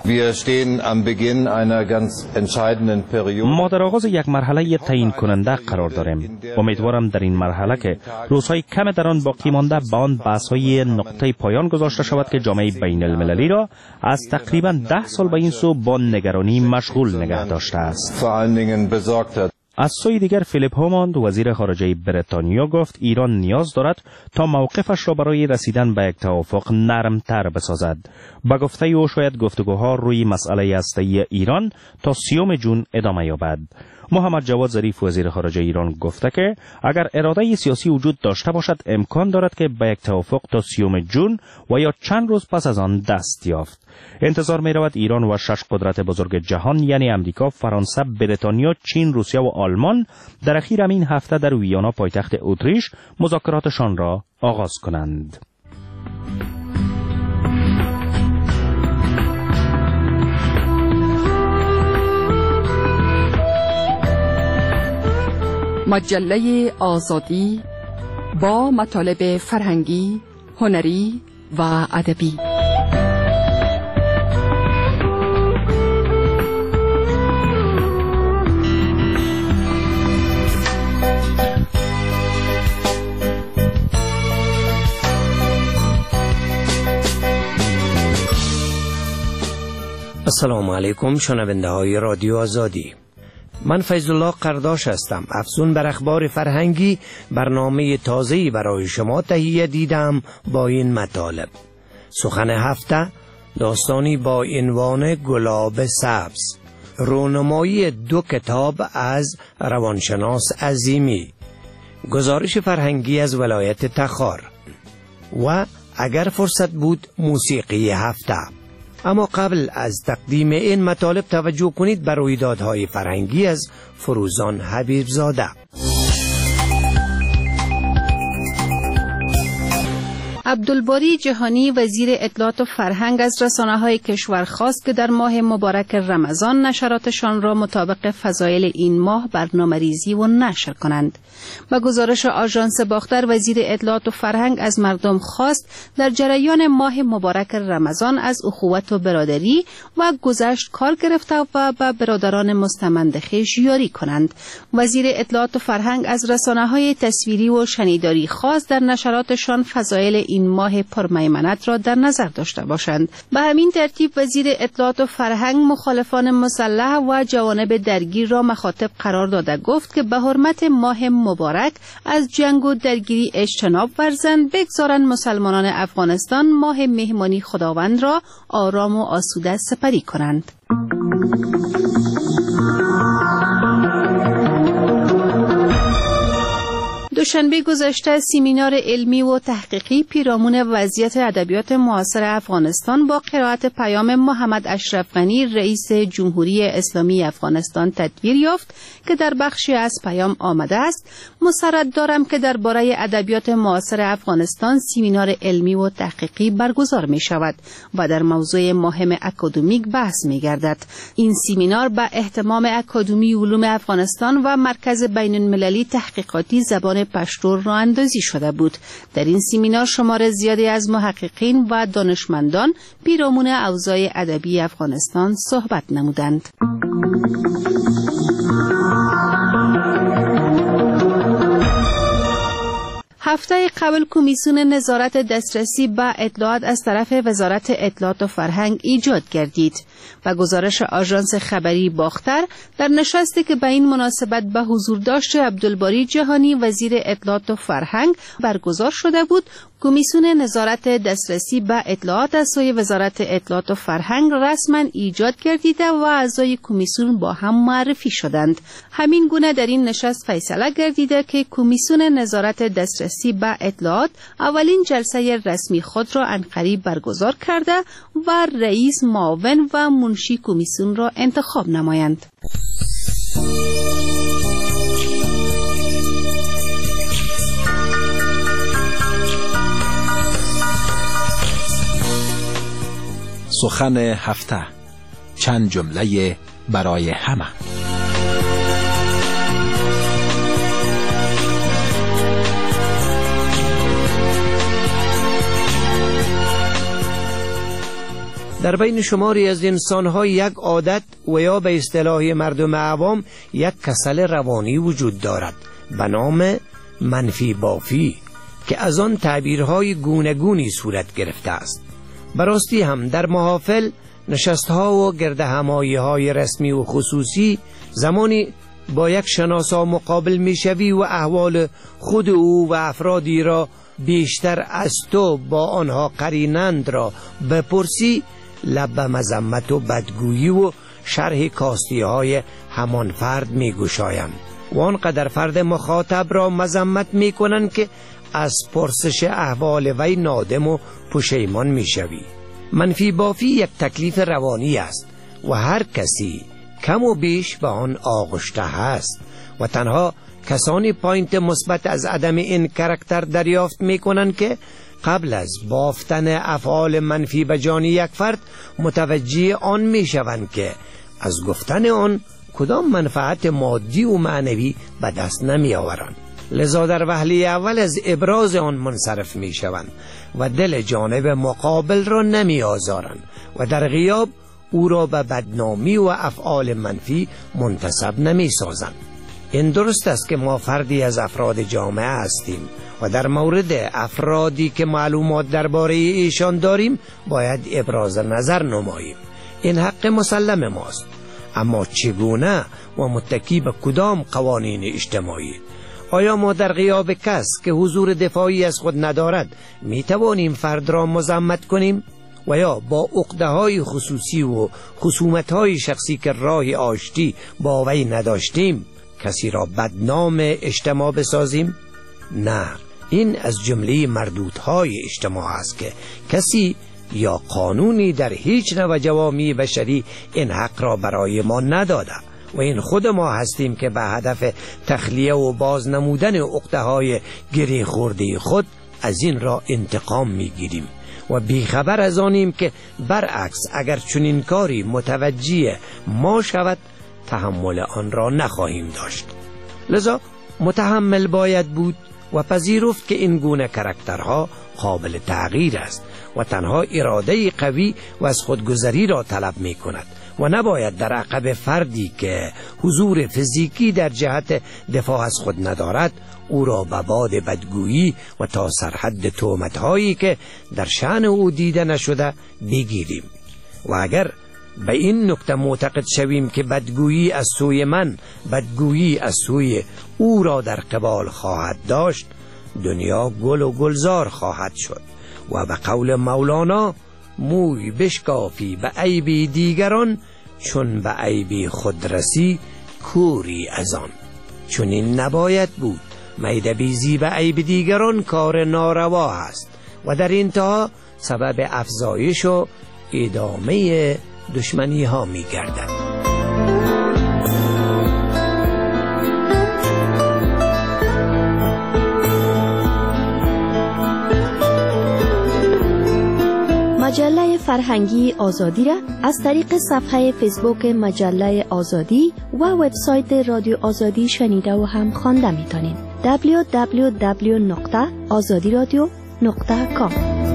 ما در آغاز یک مرحله تعیین کننده قرار داریم. امیدوارم در این مرحله که روزهای کم در آن باقی مانده به آن بحث‌های نقطه پایان گذاشته شود که جامعه بین المللی را از تقریبا ده سال به این سو با نگرانی مشغول نگه داشته است. از سوی دیگر فیلیپ هوماند وزیر خارجه بریتانیا گفت ایران نیاز دارد تا موقفش را برای رسیدن به یک توافق نرمتر بسازد. به گفته او شاید گفتگوها روی مسئله هسته‌ای ایران تا سیوم جون ادامه یابد. محمد جواد ظریف وزیر خارجه ایران گفته که اگر اراده سیاسی وجود داشته باشد امکان دارد که به یک توافق تا سیوم جون و یا چند روز پس از آن دست یافت. انتظار می رود ایران و شش قدرت بزرگ جهان یعنی امریکا، فرانسه، بریتانیا، چین، روسیه و آلمان در اخیر این هفته در ویانا پایتخت اتریش مذاکراتشان را آغاز کنند. مجله آزادی با مطالب فرهنگی، هنری و ادبی. السلام علیکم شنونده های رادیو آزادی. من فیض الله قرداش هستم. افزون بر اخبار فرهنگی برنامه تازه‌ای برای شما تهیه دیدم با این مطالب. سخن هفته داستانی با عنوان گلاب سبز، رونمایی دو کتاب از روانشناس عظیمی، گزارش فرهنگی از ولایت تخار و اگر فرصت بود موسیقی هفته. اما قبل از تقدیم این مطالب توجه کنید بر رویدادهای فرهنگی از فروزان حبیب زاده. عبدالباری جهانی وزیر اطلاعات و فرهنگ از رسانه‌های کشور خواست که در ماه مبارک رمضان نشراتشان را مطابق فضایل این ماه برنامه‌ریزی و نشر کنند. با گزارش آژانس باختر وزیر اطلاعات و فرهنگ از مردم خواست در جریان ماه مبارک رمضان از اخوت و برادری و گذشت کار گرفته و به برادران مستمند خویش یاری کنند. وزیر اطلاعات و فرهنگ از رسانه‌های تصویری و شنیداری خواست در نشراتشان فضایل این ماه پرمیمنت را در نظر داشته باشند. به همین ترتیب وزیر اطلاعات و فرهنگ مخالفان مسلح و جوانب درگیر را مخاطب قرار داده گفت که به حرمت ماه مبارک از جنگ و درگیری اجتناب ورزند، بگذارند مسلمانان افغانستان ماه مهمانی خداوند را آرام و آسوده سپری کنند. دوشنبه گذشته سیمینار علمی و تحقیقی پیرامون وضعیت ادبیات معاصر افغانستان با قرائت پیام محمد اشرف غنی رئیس جمهوری اسلامی افغانستان تدویر یافت که در بخشی از پیام آمده است: مسرت دارم که درباره ادبیات معاصر افغانستان سیمینار علمی و تحقیقی برگزار می شود و در موضوع مهم اکادمیک بحث می گردد. این سیمینار به اهتمام اکادمی علوم افغانستان و مرکز بین المللی تحقیقاتی زبان پشتو راه اندازی شده بود. در این سیمینار شمار زیادی از محققین و دانشمندان پیرامون اوضاع ادبی افغانستان صحبت نمودند. هفته قبل کمیسیون نظارت دسترسی به اطلاعات از طرف وزارت اطلاعات و فرهنگ ایجاد گردید و گزارش آژانس خبری باختر در نشستی که به این مناسبت به حضور داشت عبدالباری جهانی وزیر اطلاعات و فرهنگ برگزار شده بود، کمیسیون نظارت دسترسی به اطلاعات از سوی وزارت اطلاعات و فرهنگ رسما ایجاد گردیده و اعضای کمیسیون با هم معرفی شدند. همین گونه در این نشست فیصله گردیده که کمیسیون نظارت دسترسی به اطلاعات اولین جلسه رسمی خود را عنقریب برگزار کرده و رئیس، معاون و منشی کمیسیون را انتخاب نمایند. سخن هفته، چند جمله برای همه. در بین شماری از انسان‌ها یک عادت و یا به اصطلاح مردم عوام یک کسل روانی وجود دارد به نام منفی بافی که از آن تعبیرهای گوناگونی صورت گرفته است. براستی هم در محافل، نشست‌ها و گردهمایی‌های رسمی و خصوصی زمانی با یک شناسا مقابل می‌شوی و احوال خود او و افرادی را بیشتر از تو با آنها قرینند را بپرسی، لب به مذمت و بدگویی و شرح کاستی های همان فرد می گشایند و آنقدر فرد مخاطب را مذمت می کنند که از پرسش احوال وی نادم و پشیمان می شوی. منفی بافی یک تکلیف روانی است و هر کسی کم و بیش به آن آغشته است و تنها کسانی پوینت مثبت از عدم این کاراکتر دریافت می کنند که قبل از بافتن افعال منفی به جان یک فرد متوجه آن می شوند که از گفتن آن کدام منفعت مادی و معنوی به دست نمی آورند. لذا در وهله اول از ابراز آن منصرف می شوند و دل جانب مقابل را نمی آزارند و در غیاب او را به بدنامی و افعال منفی منتسب نمی سازند. این درست است که ما فردی از افراد جامعه هستیم و در مورد افرادی که معلومات درباره ایشان داریم باید ابراز نظر نماییم. این حق مسلم ماست. اما چگونه و متکی به کدام قوانین اجتماعی؟ آیا ما در غیاب کس که حضور دفاعی از خود ندارد می توانیم فرد را مذمت کنیم؟ و یا با عقده‌های خصوصی و خصومت‌های شخصی که راه آشتی با وی نداشتیم کسی را بدنام اجتماع بسازیم؟ نه، این از جمله مردودهای اجتماع است که کسی یا قانونی در هیچ نوع جوامع بشری این حق را برای ما نداده و این خود ما هستیم که به هدف تخلیه و باز نمودن عقده‌های گره خورده خود از این را انتقام میگیریم و بیخبر از آنیم که برعکس اگر چنین کاری متوجه ما شود تحمل آن را نخواهیم داشت. لذا متحمل باید بود و پذیرفت که این گونه کاراکترها قابل تغییر است و تنها اراده قوی و از خودگذری را طلب می کند و نباید در عقب فردی که حضور فیزیکی در جهت دفاع از خود ندارد او را به باد بدگویی و تا سرحد تهمت‌هایی که در شأن او دیده نشده بگیریم. و اگر به این نکته معتقد شویم که بدگویی از سوی من بدگویی از سوی او را در قبال خواهد داشت، دنیا گل و گلزار خواهد شد و به قول مولانا موی بشکافی به عیب دیگران چون به عیب خود رسی کوری از آن. چون این نباید بود. میده‌بیزی و عیب دیگران کار ناروا است و در انتها سبب افزایش و ادامه دشمنی ها می گردد. مجله فرهنگی آزادی را از طریق صفحه فیسبوک مجله آزادی و وبسایت رادیو آزادی شنیده و هم خوانده می‌تونید. دبلیو دبلیو دبلیو نقطه آزادی رادیو نقطه کام.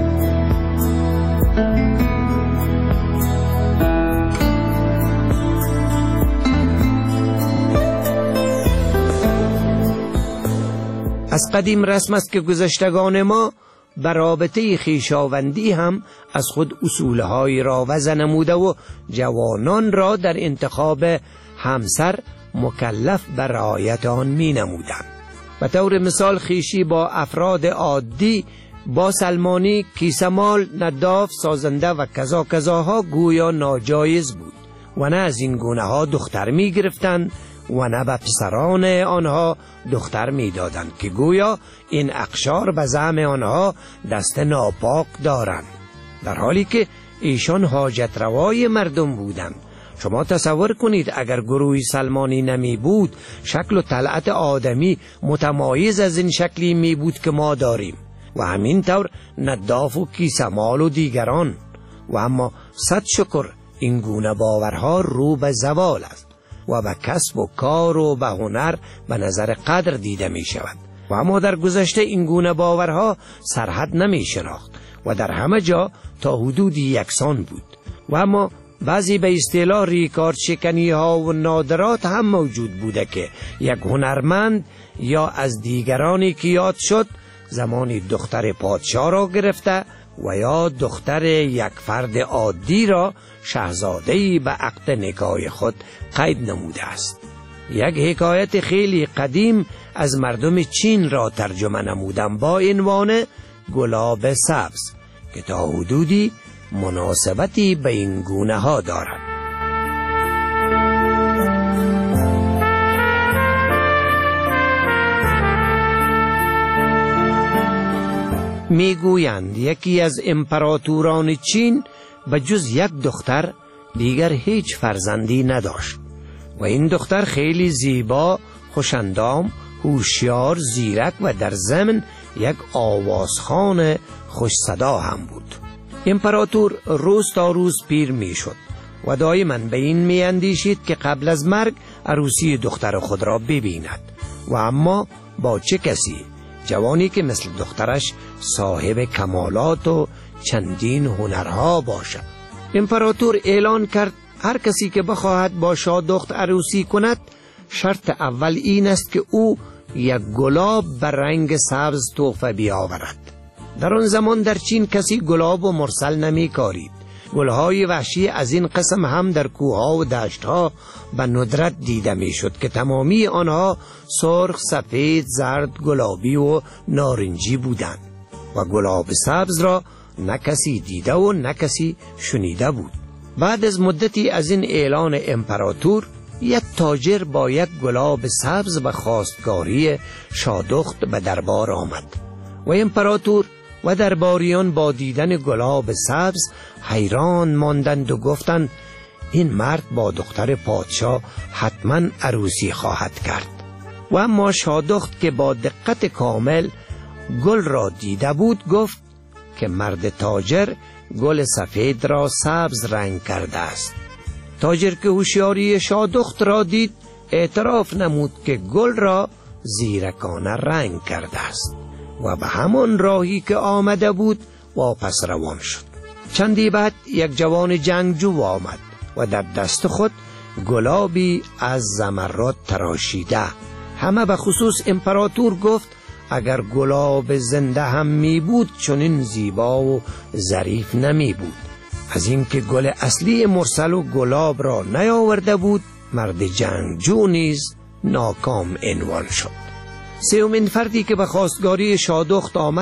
از قدیم رسم است که گذشتگان ما بر رابطه خویشاوندی هم از خود اصولهایی را وضع نموده و جوانان را در انتخاب همسر مکلف بر رعایت آن می نمودند. به طور مثال خویشی با افراد عادی با سلمانی، کیسمال، نداف، سازنده و کذا کذاها گویا ناجایز بود و نه از این گونه ها دختر می گرفتند و نه به پسران آنها دختر می دادند که گویا این اقشار به زعم آنها دست ناپاک دارند، در حالی که ایشان حاجت روای مردم بودند. شما تصور کنید اگر گروهی سلمانی نمی بود، شکل و طلعت آدمی متمایز از این شکلی می بود که ما داریم و همینطور نداف و کیسمال و دیگران. و اما صد شکر این گونه باورها رو به زوال است و به کسب و کار و به هنر به نظر قدر دیده می شود و اما در گذشته این گونه باورها سرحد نمی شناخت و در همه جا تا حدودی یکسان بود و اما بعضی به اصطلاح ریکارد شکنی ها و نادرات هم موجود بوده که یک هنرمند یا از دیگرانی که یاد شد زمانی دختر پادشاه را گرفته و یا دختر یک فرد عادی را شاهزاده‌ای به عقد نکاح خود قید نموده است. یک حکایت خیلی قدیم از مردم چین را ترجمه نمودم با عنوان گلاب سبز که تا حدودی مناسبتی به این گونه ها دارد. میگویند یکی از امپراتوران چین به جز یک دختر دیگر هیچ فرزندی نداشت و این دختر خیلی زیبا، خوشندام، هوشیار، زیرک و در ضمن یک آوازخوان خوش صدا هم بود. امپراتور روز تا روز پیر می شد و دائما به این می اندیشید که قبل از مرگ عروسی دختر خود را ببیند و اما با چه کسی؟ جوانی که مثل دخترش صاحب کمالات و چندین هنرها باشد. امپراتور اعلان کرد هر کسی که بخواهد با شادخت عروسی کند شرط اول این است که او یک گلاب بر رنگ سبز تحفه بیاورد. در آن زمان در چین کسی گلاب و مرسل نمی کارید. گلهای وحشی از این قسم هم در کوهها و دشتها به ندرت دیده می شد که تمامی آنها سرخ، سفید، زرد، گلابی و نارنجی بودند و گلاب سبز را نه کسی دیده و نه کسی شنیده بود. بعد از مدتی از این اعلان امپراتور یک تاجر با یک گلاب سبز به خواستگاری شادخت به دربار آمد و امپراتور و درباریان با دیدن گلاب سبز حیران ماندند و گفتند این مرد با دختر پادشاه حتما عروسی خواهد کرد. و اما شادخت که با دقت کامل گل را دیده بود گفت که مرد تاجر گل سفید را سبز رنگ کرده است. تاجر که هوشیاری شادخت را دید اعتراف نمود که گل را زیرکانه رنگ کرده است و به همان راهی که آمده بود واپس روان شد. چندی بعد یک جوان جنگجو آمد و در دست خود گلابی از زمرد تراشیده. همه به خصوص امپراتور گفت اگر گلاب زنده هم می بود چنین زیبا و ظریف نمی بود. از اینکه گل اصلی مرسل و گلاب را نیاورده بود مرد جنگجو نیز ناکام عنوان شد. سومین فردی که به خواستگاری شادخت آمد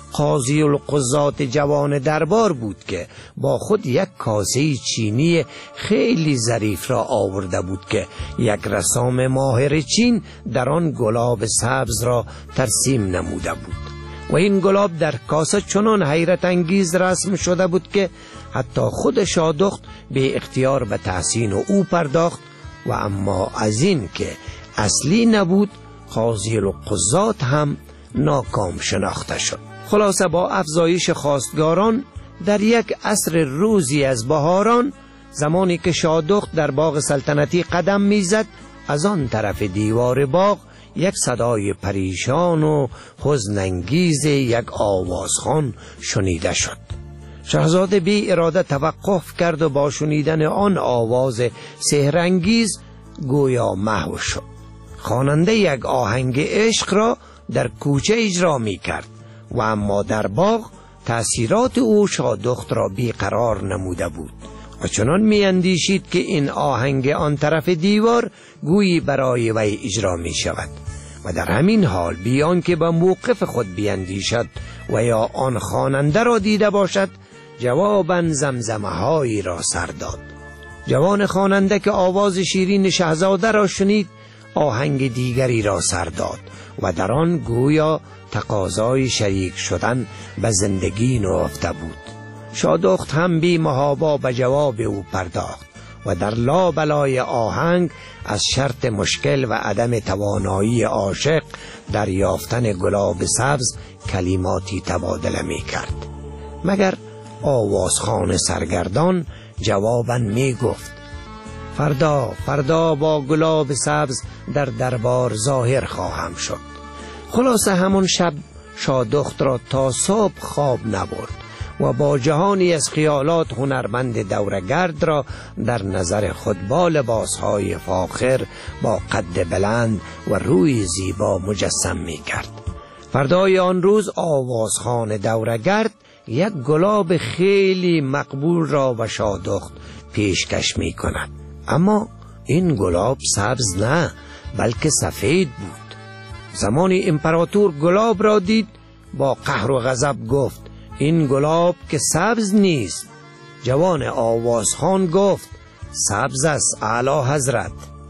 قاضی القضات جوان دربار بود که با خود یک کاسه چینی خیلی ظریف را آورده بود که یک رسام ماهر چین در آن گلاب سبز را ترسیم نموده بود و این گلاب در کاسه چنان حیرت انگیز رسم شده بود که حتی خود شادخت به اختیار به تحسین او پرداخت و اما از این که اصلی نبود قاضی القضات هم ناکام شناخته شد. خلاصه با افزایش خواستگاران در یک عصر روزی از بهاران، زمانی که شادخت در باغ سلطنتی قدم میزد، از آن طرف دیوار باغ یک صدای پریشان و حزن‌انگیز یک آوازخوان شنیده شد. شاهزاده بی اراده توقف کرد و با شنیدن آن آواز سحرانگیز گویا محو شد. خواننده یک آهنگ عشق را در کوچه اجرا می کرد و اما در باغ تأثیرات او شادخت را بیقرار نموده بود و چنان می اندیشید که این آهنگ آن طرف دیوار گویی برای وی اجرا می شود و در همین حال بیان که به موقف خود بیندیشد و یا آن خواننده را دیده باشد، جواباً زمزمه هایی را سر داد. جوان خواننده که آواز شیرین شاهزاده را شنید، آهنگ دیگری را سر داد و در آن گویا تقاضای شریک شدن به زندگی نهفته بود. شادخت هم بی محابا به جواب او پرداخت و در لابلای آهنگ از شرط مشکل و عدم توانایی عاشق در یافتن گلاب سبز کلماتی تبادله می کرد. مگر آوازخوان سرگردان جواباً می گفت: فردا فردا با گلاب سبز در دربار ظاهر خواهم شد. خلاصه همون شب شادخت را تا صبح خواب نبرد و با جهانی از خیالات هنرمند دورگرد را در نظر خود با لباسهای فاخر با قد بلند و روی زیبا مجسم می کرد. فردای آن روز آوازخوان دورگرد یک گلاب خیلی مقبول را به شادخت پیشکش می کند، اما این گلاب سبز نه بلکه سفید بود. زمانی امپراتور گلاب را دید، با قهر و غضب گفت: این گلاب که سبز نیست. جوان آوازخوان گفت: سبز است اعلی حضرت.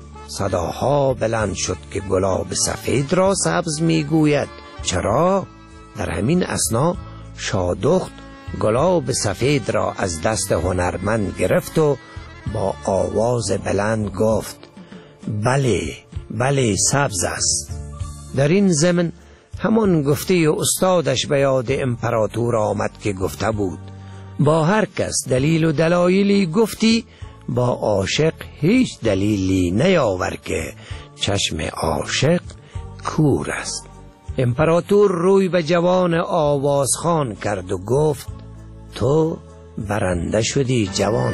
صداها بلند شد که گلاب سفید را سبز میگوید. چرا؟ در همین اثنا شادخت گلاب سفید را از دست هنرمند گرفت و با آواز بلند گفت: بله بله سبز است. در این ضمن همان گفته استادش به یاد امپراتور آمد که گفته بود: با هر کس دلیل و دلایلی گفتی، با عاشق هیچ دلیلی نیاور که چشم عاشق کور است. امپراتور روی به جوان آوازخوان کرد و گفت: تو برنده شدی جوان.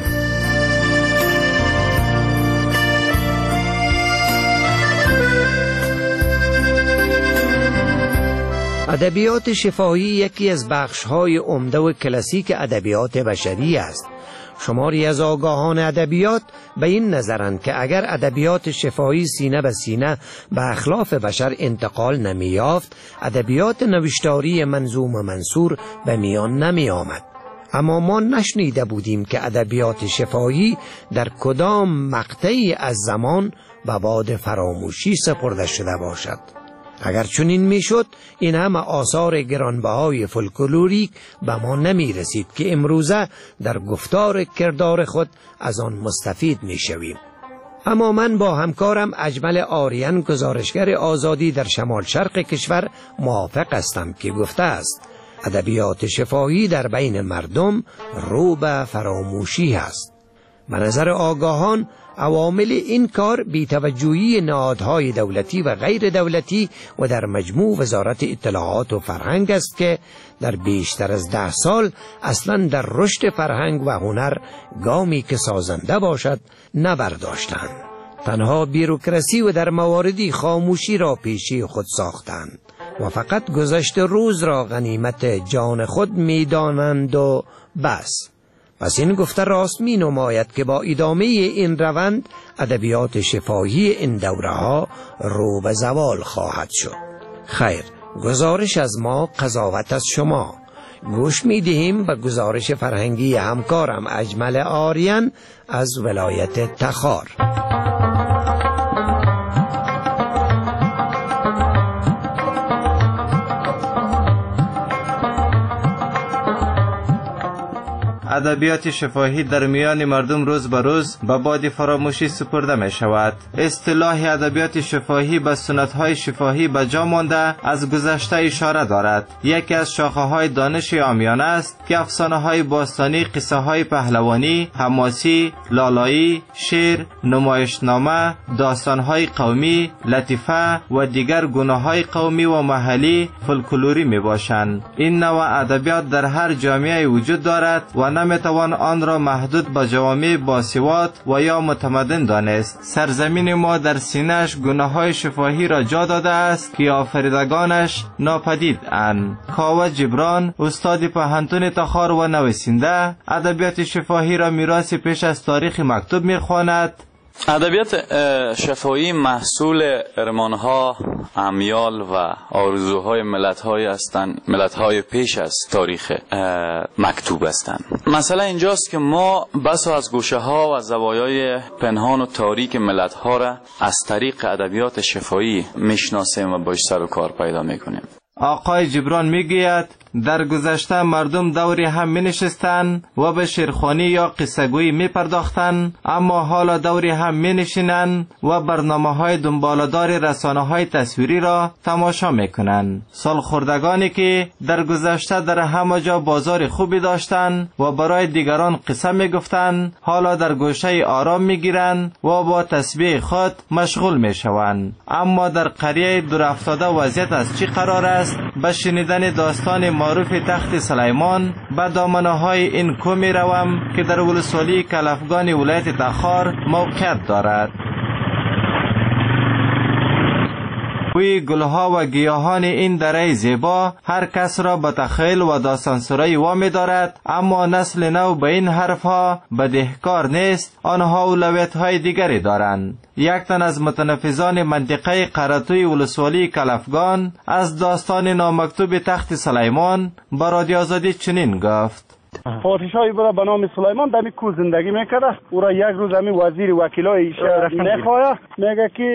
ادبیات شفاهی یکی از بخش‌های عمده و کلاسیک ادبیات بشری است. شماری از آگاهان ادبیات به این نظرند که اگر ادبیات شفاهی سینه به سینه به اخلاف بشر انتقال نمی‌یافت، ادبیات نوشتاری منظوم و منثور به میان نمی آمد. اما ما نشنیده بودیم که ادبیات شفاهی در کدام مقطعی از زمان به باد فراموشی سپرده شده باشد. اگر چنین میشد، این همه آثار گرانبهای فولکلوریک به ما نمی رسید که امروزه در گفتار کردار خود از آن مستفید می شویم. اما من با همکارم اجمل آریان، گزارشگر آزادی در شمال شرق کشور، موافق هستم که گفته است ادبیات شفاهی در بین مردم رو به فراموشی است. به نظر آگاهان عوامل این کار بی‌توجهی نهادهای دولتی و غیر دولتی و در مجموع وزارت اطلاعات و فرهنگ است که در بیشتر از ده سال اصلا در رشد فرهنگ و هنر گامی که سازنده باشد نبرداشتند. تنها بیروکراسی و در مواردی خاموشی را پیشی خود ساختند و فقط گذشت روز را غنیمت جان خود می‌دانند و بس. پس این گفته راست می نماید که با ادامه این روند ادبیات شفاهی این دوره ها رو به زوال خواهد شد. خیر، گزارش از ما، قضاوت از شما. گوش می دهیم به گزارش فرهنگی همکارم اجمل آریان از ولایت تخار. ادبیات شفاهی در میان مردم روز به روز به باد فراموشی سپرده می شود. اصطلاح ادبیات شفاهی به سنت‌های شفاهی به جا مانده از گذشته اشاره دارد. یکی از شاخه‌های دانش عامیانه است که افسانه‌های باستانی، قصه‌های پهلوانی، حماسی، لالایی، شعر، نمایشنامه، داستان‌های قومی، لطیفه و دیگر گناه‌های قومی و محلی فولکلوری میباشند. این نوع ادبیات در هر جامعه وجود دارد و نمیتوان آن را محدود به جوامع باسواد و یا متمدن دانست. سرزمین ما در سینه‌اش گناه‌های شفاهی را جا داده است که آفریدگانش ناپدید اند. کاوه جبران، استاد پوهنتون تخار و نویسنده، ادبیات شفاهی را میراث پیش از تاریخ مکتوب میخواند. ادبیات شفاهی محصول ارمانها، امیال و آرزوهای ملت‌های هستند، ملت‌های پیش از تاریخ مکتوب هستند. مثلا اینجاست که ما بسا از گوشه‌ها و زوایای پنهان و تاریک ملت‌ها را از طریق ادبیات شفاهی میشناسیم و باش سر و کار پیدا میکنیم. آقای جبران میگوید در گذشته مردم دوری هم می نشستند و به شعرخوانی یا قصه‌گویی می پرداختند، اما حالا دوری هم می نشینند و برنامه های دنباله‌دار رسانه های تصویری را تماشا می کنند. سالخوردگانی که در گذشته در همه جا بازار خوبی داشتند و برای دیگران قصه می گفتند، حالا در گوشه آرام می گیرند و با تسبیح خود مشغول می شوند. اما در قریه دورافتاده وضعیت از چی قرار است؟ به شنیدن داستان معروف تخت سلیمان به دامنه های این کو می روم که در ولسوالی کلفگان ولایت تخار موقعیت دارد. بوی گلها و گیاهان این دره زیبا هر کس را به تخیل و داستانسرایی وامی دارد، اما نسل نو به این حرفها بدهکار نیست. آنها اولویت های دیگری دارند. یک تن از متنفذان منطقه قرطوی ولسوالی کلفگان از داستان نامکتوب تخت سلیمان با رادیو آزادی چنین گفت: پادشاهی بود به نام سلیمان دمی کو زندگی میکرده. او را یک روز همی وزیر وکیلای میخواه، میگه که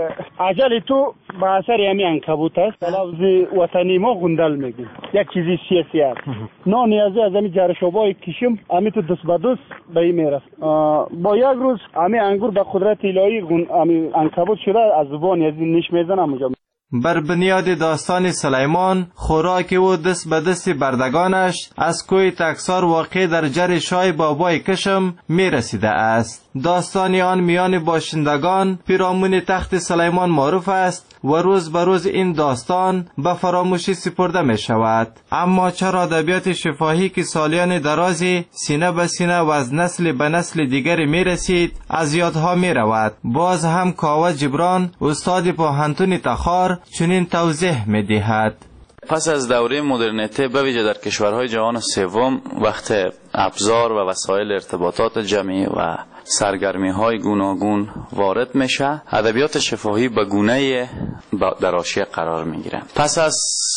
عجل تو به اثر همی عنکبوت است. لفظ وطنی ما غندل میگیم، یک چیزی سیاسی است. نه نیازی از همی جرشوبای کشیم همی تو دست به دست به این میرست. با یک روز همی انگور به قدرت الهی همی عنکبوت شده، از زبان یزی نیش میزنه اونجا. بر بنیاد داستان سلیمان خوراک او دست به دست بردگانش از کوی تکسار واقع در جر شای بابای کشم می رسیده است. داستان آن میان باشندگان پیرامون تخت سلیمان معروف است و روز به روز این داستان به فراموشی سپرده می شود. اما چرا ادبیات شفاهی که سالیان درازی سینه به سینه و از نسل به نسل دیگری می رسید از یادها می رود؟ باز هم کاوه جبران استاد پوهنتون تخار چنین توضیح می دهد: پس از دوره مدرنیته به ویژه در کشورهای جهان سوم، وقت ابزار و وسایل ارتباطات جمعی و سرگرمی های گوناگون وارد میشه، ادبیات شفاهی به گونه در حاشیه قرار میگیره. پس از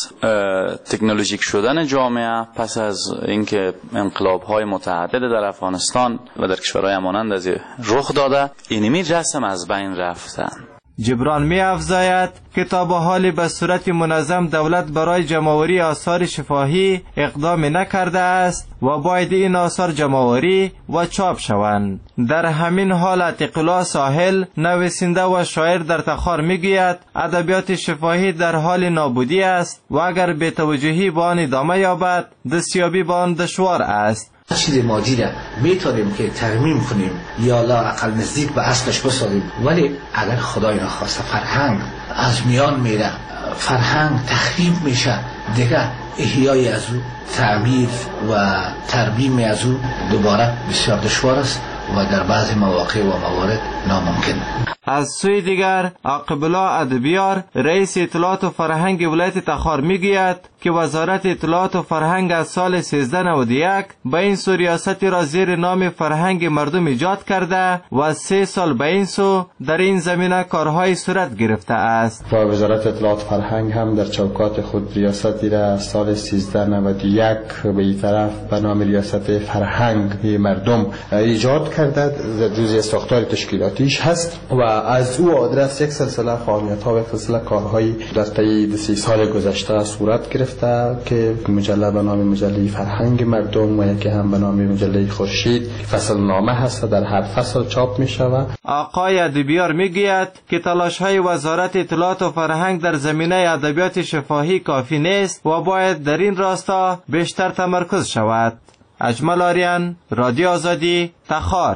تکنولوژیک شدن جامعه، پس از اینکه انقلاب های متعدد در افغانستان و در کشورهای همانند از رخ داده، اینمی رسم از بین رفتن. جبران می افزاید که تا به حال به صورت منظم دولت برای جمع‌آوری آثار شفاهی اقدام نکرده است و باید این آثار جمع‌آوری و چاپ شوند. در همین حال عتیق‌الله ساحل نویسنده و شاعر در تخار میگوید ادبیات شفاهی در حال نابودی است و اگر بی‌توجهی به آن ادامه یابد دستیابی به آن دشوار است. چیز مادی را میتونیم که ترمیم کنیم یا لااقل نزدیک به اصلش بسازیم، ولی اگر خدای نخواسته فرهنگ از میان میره، فرهنگ تخریب میشه، دیگه احیای از او، تعمیر و ترمیم از او دوباره بسیار دشوار است و در بعضی مواقع و موارد ناممکن. از سوی دیگر عاقب‌الله ادبیار رئیس اطلاعات و فرهنگ ولایت تخار میگوید که وزارت اطلاعات و فرهنگ از سال سیزده نود و یک به این سو ریاستی را زیر نام فرهنگ مردم ایجاد کرده و از سه سال به این سو در این زمینه کارهای صورت گرفته است. و وزارت اطلاعات فرهنگ هم در چوکات خود ریاستی را از سال سیزده نود و یک به این طرف به نام ریاست فرهنگ مردم ایجاد کرده، جزء ساختار تشکیلاتیش هست و از او آدرس یک سلسله فعالیت ها و یک سلسله کارهایی در طی سی سال گذشته صورت گرفته که مجله به نام مجله فرهنگ مردم و یکی هم به نام مجله خورشید فصل نامه هست، در هر فصل چاپ می شود. آقای ادبیار میگوید که تلاش های وزارت اطلاعات و فرهنگ در زمینه ادبیات شفاهی کافی نیست و باید در این راستا بیشتر تمرکز شود. اجمل آریان، رادیو آزادی، تخار.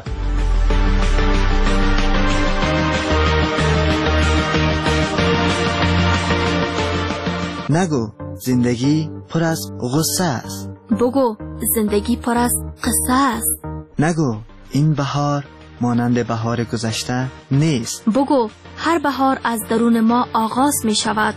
نگو زندگی پر از غصه است. بگو زندگی پر از قصه است. نگو این بهار مانند بهار گذشته نیست. بگو هر بهار از درون ما آغاز می شود.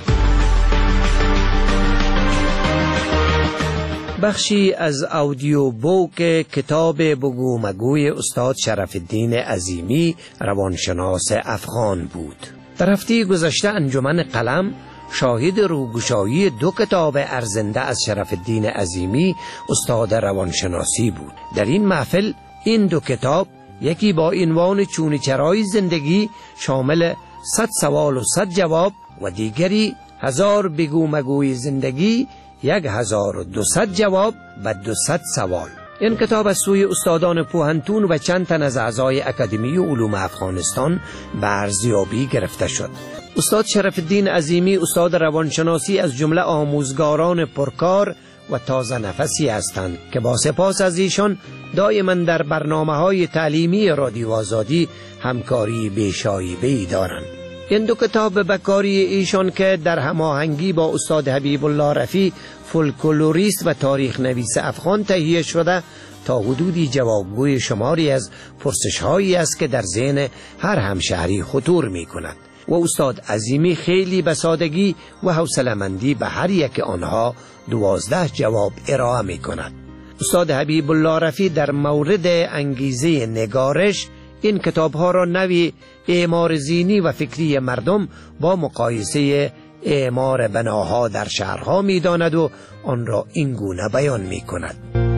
بخشی از اودیو بوک کتاب بگو مگوی استاد شرف الدین عظیمی روانشناس افغان بود. در هفته گذشته انجمن قلم شاهد روگشایی دو کتاب ارزنده از شرف الدین عظیمی استاد روانشناسی بود. در این محفل این دو کتاب، یکی با عنوان چون چرای زندگی شامل صد سوال و صد جواب و دیگری هزار بگو مگوی زندگی یک هزار و دوصد جواب و دوصد سوال. این کتاب از سوی استادان پوهنتون و چند تن از اعضای اکادمی علوم افغانستان به ارزیابی گرفته شد. استاد شرف الدین عظیمی استاد روانشناسی از جمله آموزگاران پرکار و تازه نفسی هستند که با سپاس از ایشان دائما در برنامه‌های تعلیمی رادیو آزادی همکاری بی‌شایبه‌ای دارند. این دو کتاب به کاری ایشان که در هماهنگی با استاد حبیب الله رفی فولکلوریست و تاریخ نویس افغان تهیه شده تا حدودی جوابگوی شماری از پرسش‌هایی است که در ذهن هر همشهری خطور می‌کند و استاد عظیمی خیلی به سادگی و حوصله‌مندی به هر یک آنها دوازده جواب ارائه می‌کند. استاد حبیب الله رفی در مورد انگیزه نگارش این کتاب‌ها را نوی اعمار ذهنی و فکری مردم با مقایسه اعمار بناها در شهرها می‌داند و آن را این گونه بیان می‌کند.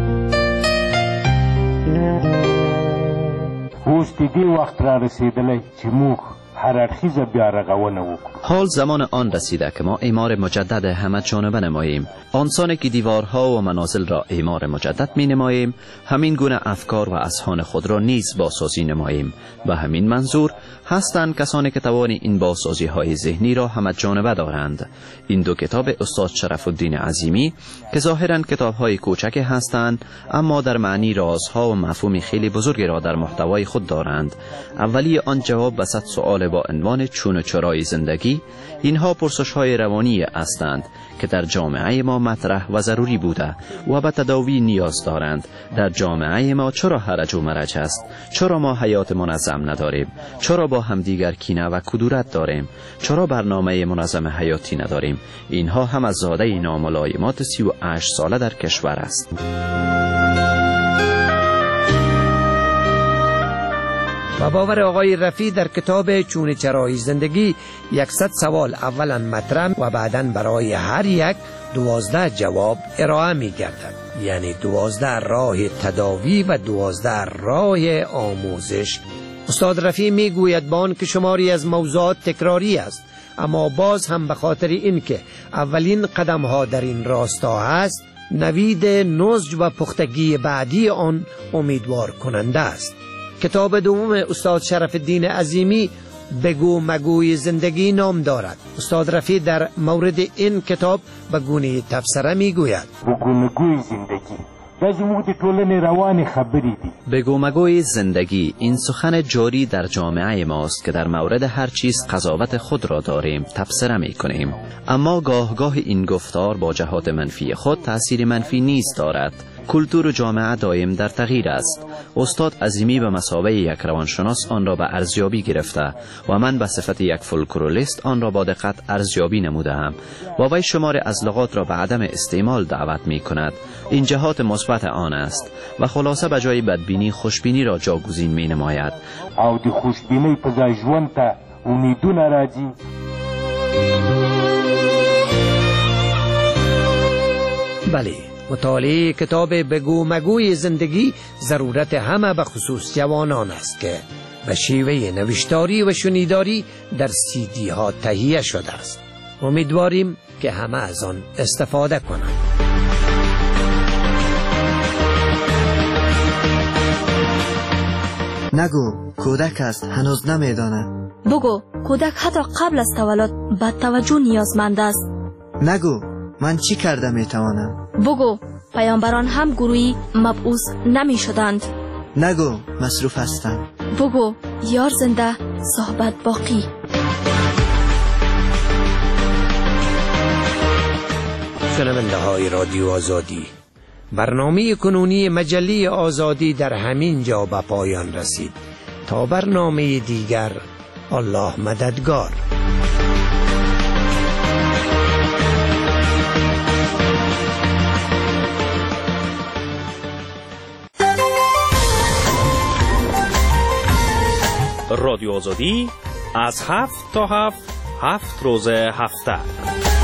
اوس دې وخت را رسیدلی چې موږ هر اړخیزه بیارغونه وکړو. حال زمان آن رسیده که ما اعمار مجدد همه جانبه نماییم. آنسان که دیوارها و منازل را اعمار مجدد می نماییم، همین گونه افکار و اذهان خود را نیز بازسازی نماییم. و همین منظور هستند کسانی که توان این بازسازی های ذهنی را همه جانبه دارند. این دو کتاب استاد شرف الدین عظیمی که ظاهرا کتاب های کوچک هستند، اما در معنی رازها و مفهوم خیلی بزرگی را در محتوای خود دارند. اولی آن جواب به صد سؤال با عنوان چون و چرای زندگی. اینها پرسش های روانی هستند که در جامعه ما مطرح و ضروری بوده و به تداوی نیاز دارند. در جامعه ما چرا هرج و مرج است؟ چرا ما حیات منظم نداریم؟ چرا با همدیگر کینه و کدورت داریم؟ چرا برنامه منظم حیاتی نداریم؟ اینها هم از زاده ناملایمات سی و هشت ساله در کشور است. و باور آقای رفی در کتاب چون چرای زندگی یکصد سوال اولا مطرح و بعداً برای هر یک دوازده جواب ارائه می گردد. یعنی دوازده راه تداوی و دوازده راه آموزش. استاد رفی می گوید با آن که شماری از موضوعات تکراری است، اما باز هم به خاطر این که اولین قدم ها در این راستا هست، نوید نضج و پختگی بعدی آن امیدوار کننده است. کتاب دوم استاد شرف الدین عظیمی بگو مگوی زندگی نام دارد. استاد رفی در مورد این کتاب به گونه تبصره می گوید بگو مگوی زندگی دا زموږ د ټولنې روانې خبرې دي. بگو مگوی زندگی این سخن جاری در جامعه ماست که در مورد هر چیز قضاوت خود را داریم، تبصره می کنیم. اما گاه گاه این گفتار با جهات منفی خود تأثیر منفی نیز دارد. کلتور و جامعه دائم در تغییر است. استاد عظیمی به مثابه یک روانشناس آن را به ارزیابی گرفته و من به صفت یک فولکلوریست آن را با دقت ارزیابی نمودم و وی شمار از لغات را به عدم استعمال دعوت می کند. این جهات مثبت آن است و خلاصه به جای بدبینی خوشبینی را جاگزین می نماید. او د خوشبینی په ځای ژوند ته امیدونه راځي. بله، مطالعه کتاب بگو مگوی زندگی ضرورت همه به خصوص جوانان است که به شیوه نوشتاری و شنیداری در سیدی ها تهیه شده است. امیدواریم که همه از آن استفاده کنند. نگو کودک است، هنوز نمیداند. بگو کودک حتی قبل از تولد به توجه نیازمند است. نگو من چی کرده میتوانم. بگو پیامبران هم گروهی مبعوث نمی شدند. نگو مصروف هستم. بگو یار زنده صحبت باقی. شنونده های رادیو آزادی، برنامه کنونی مجله آزادی در همین جا به پایان رسید. تا برنامه دیگر، الله مددگار. رادیو آزادی از هفت تا هفت هفت روز هفته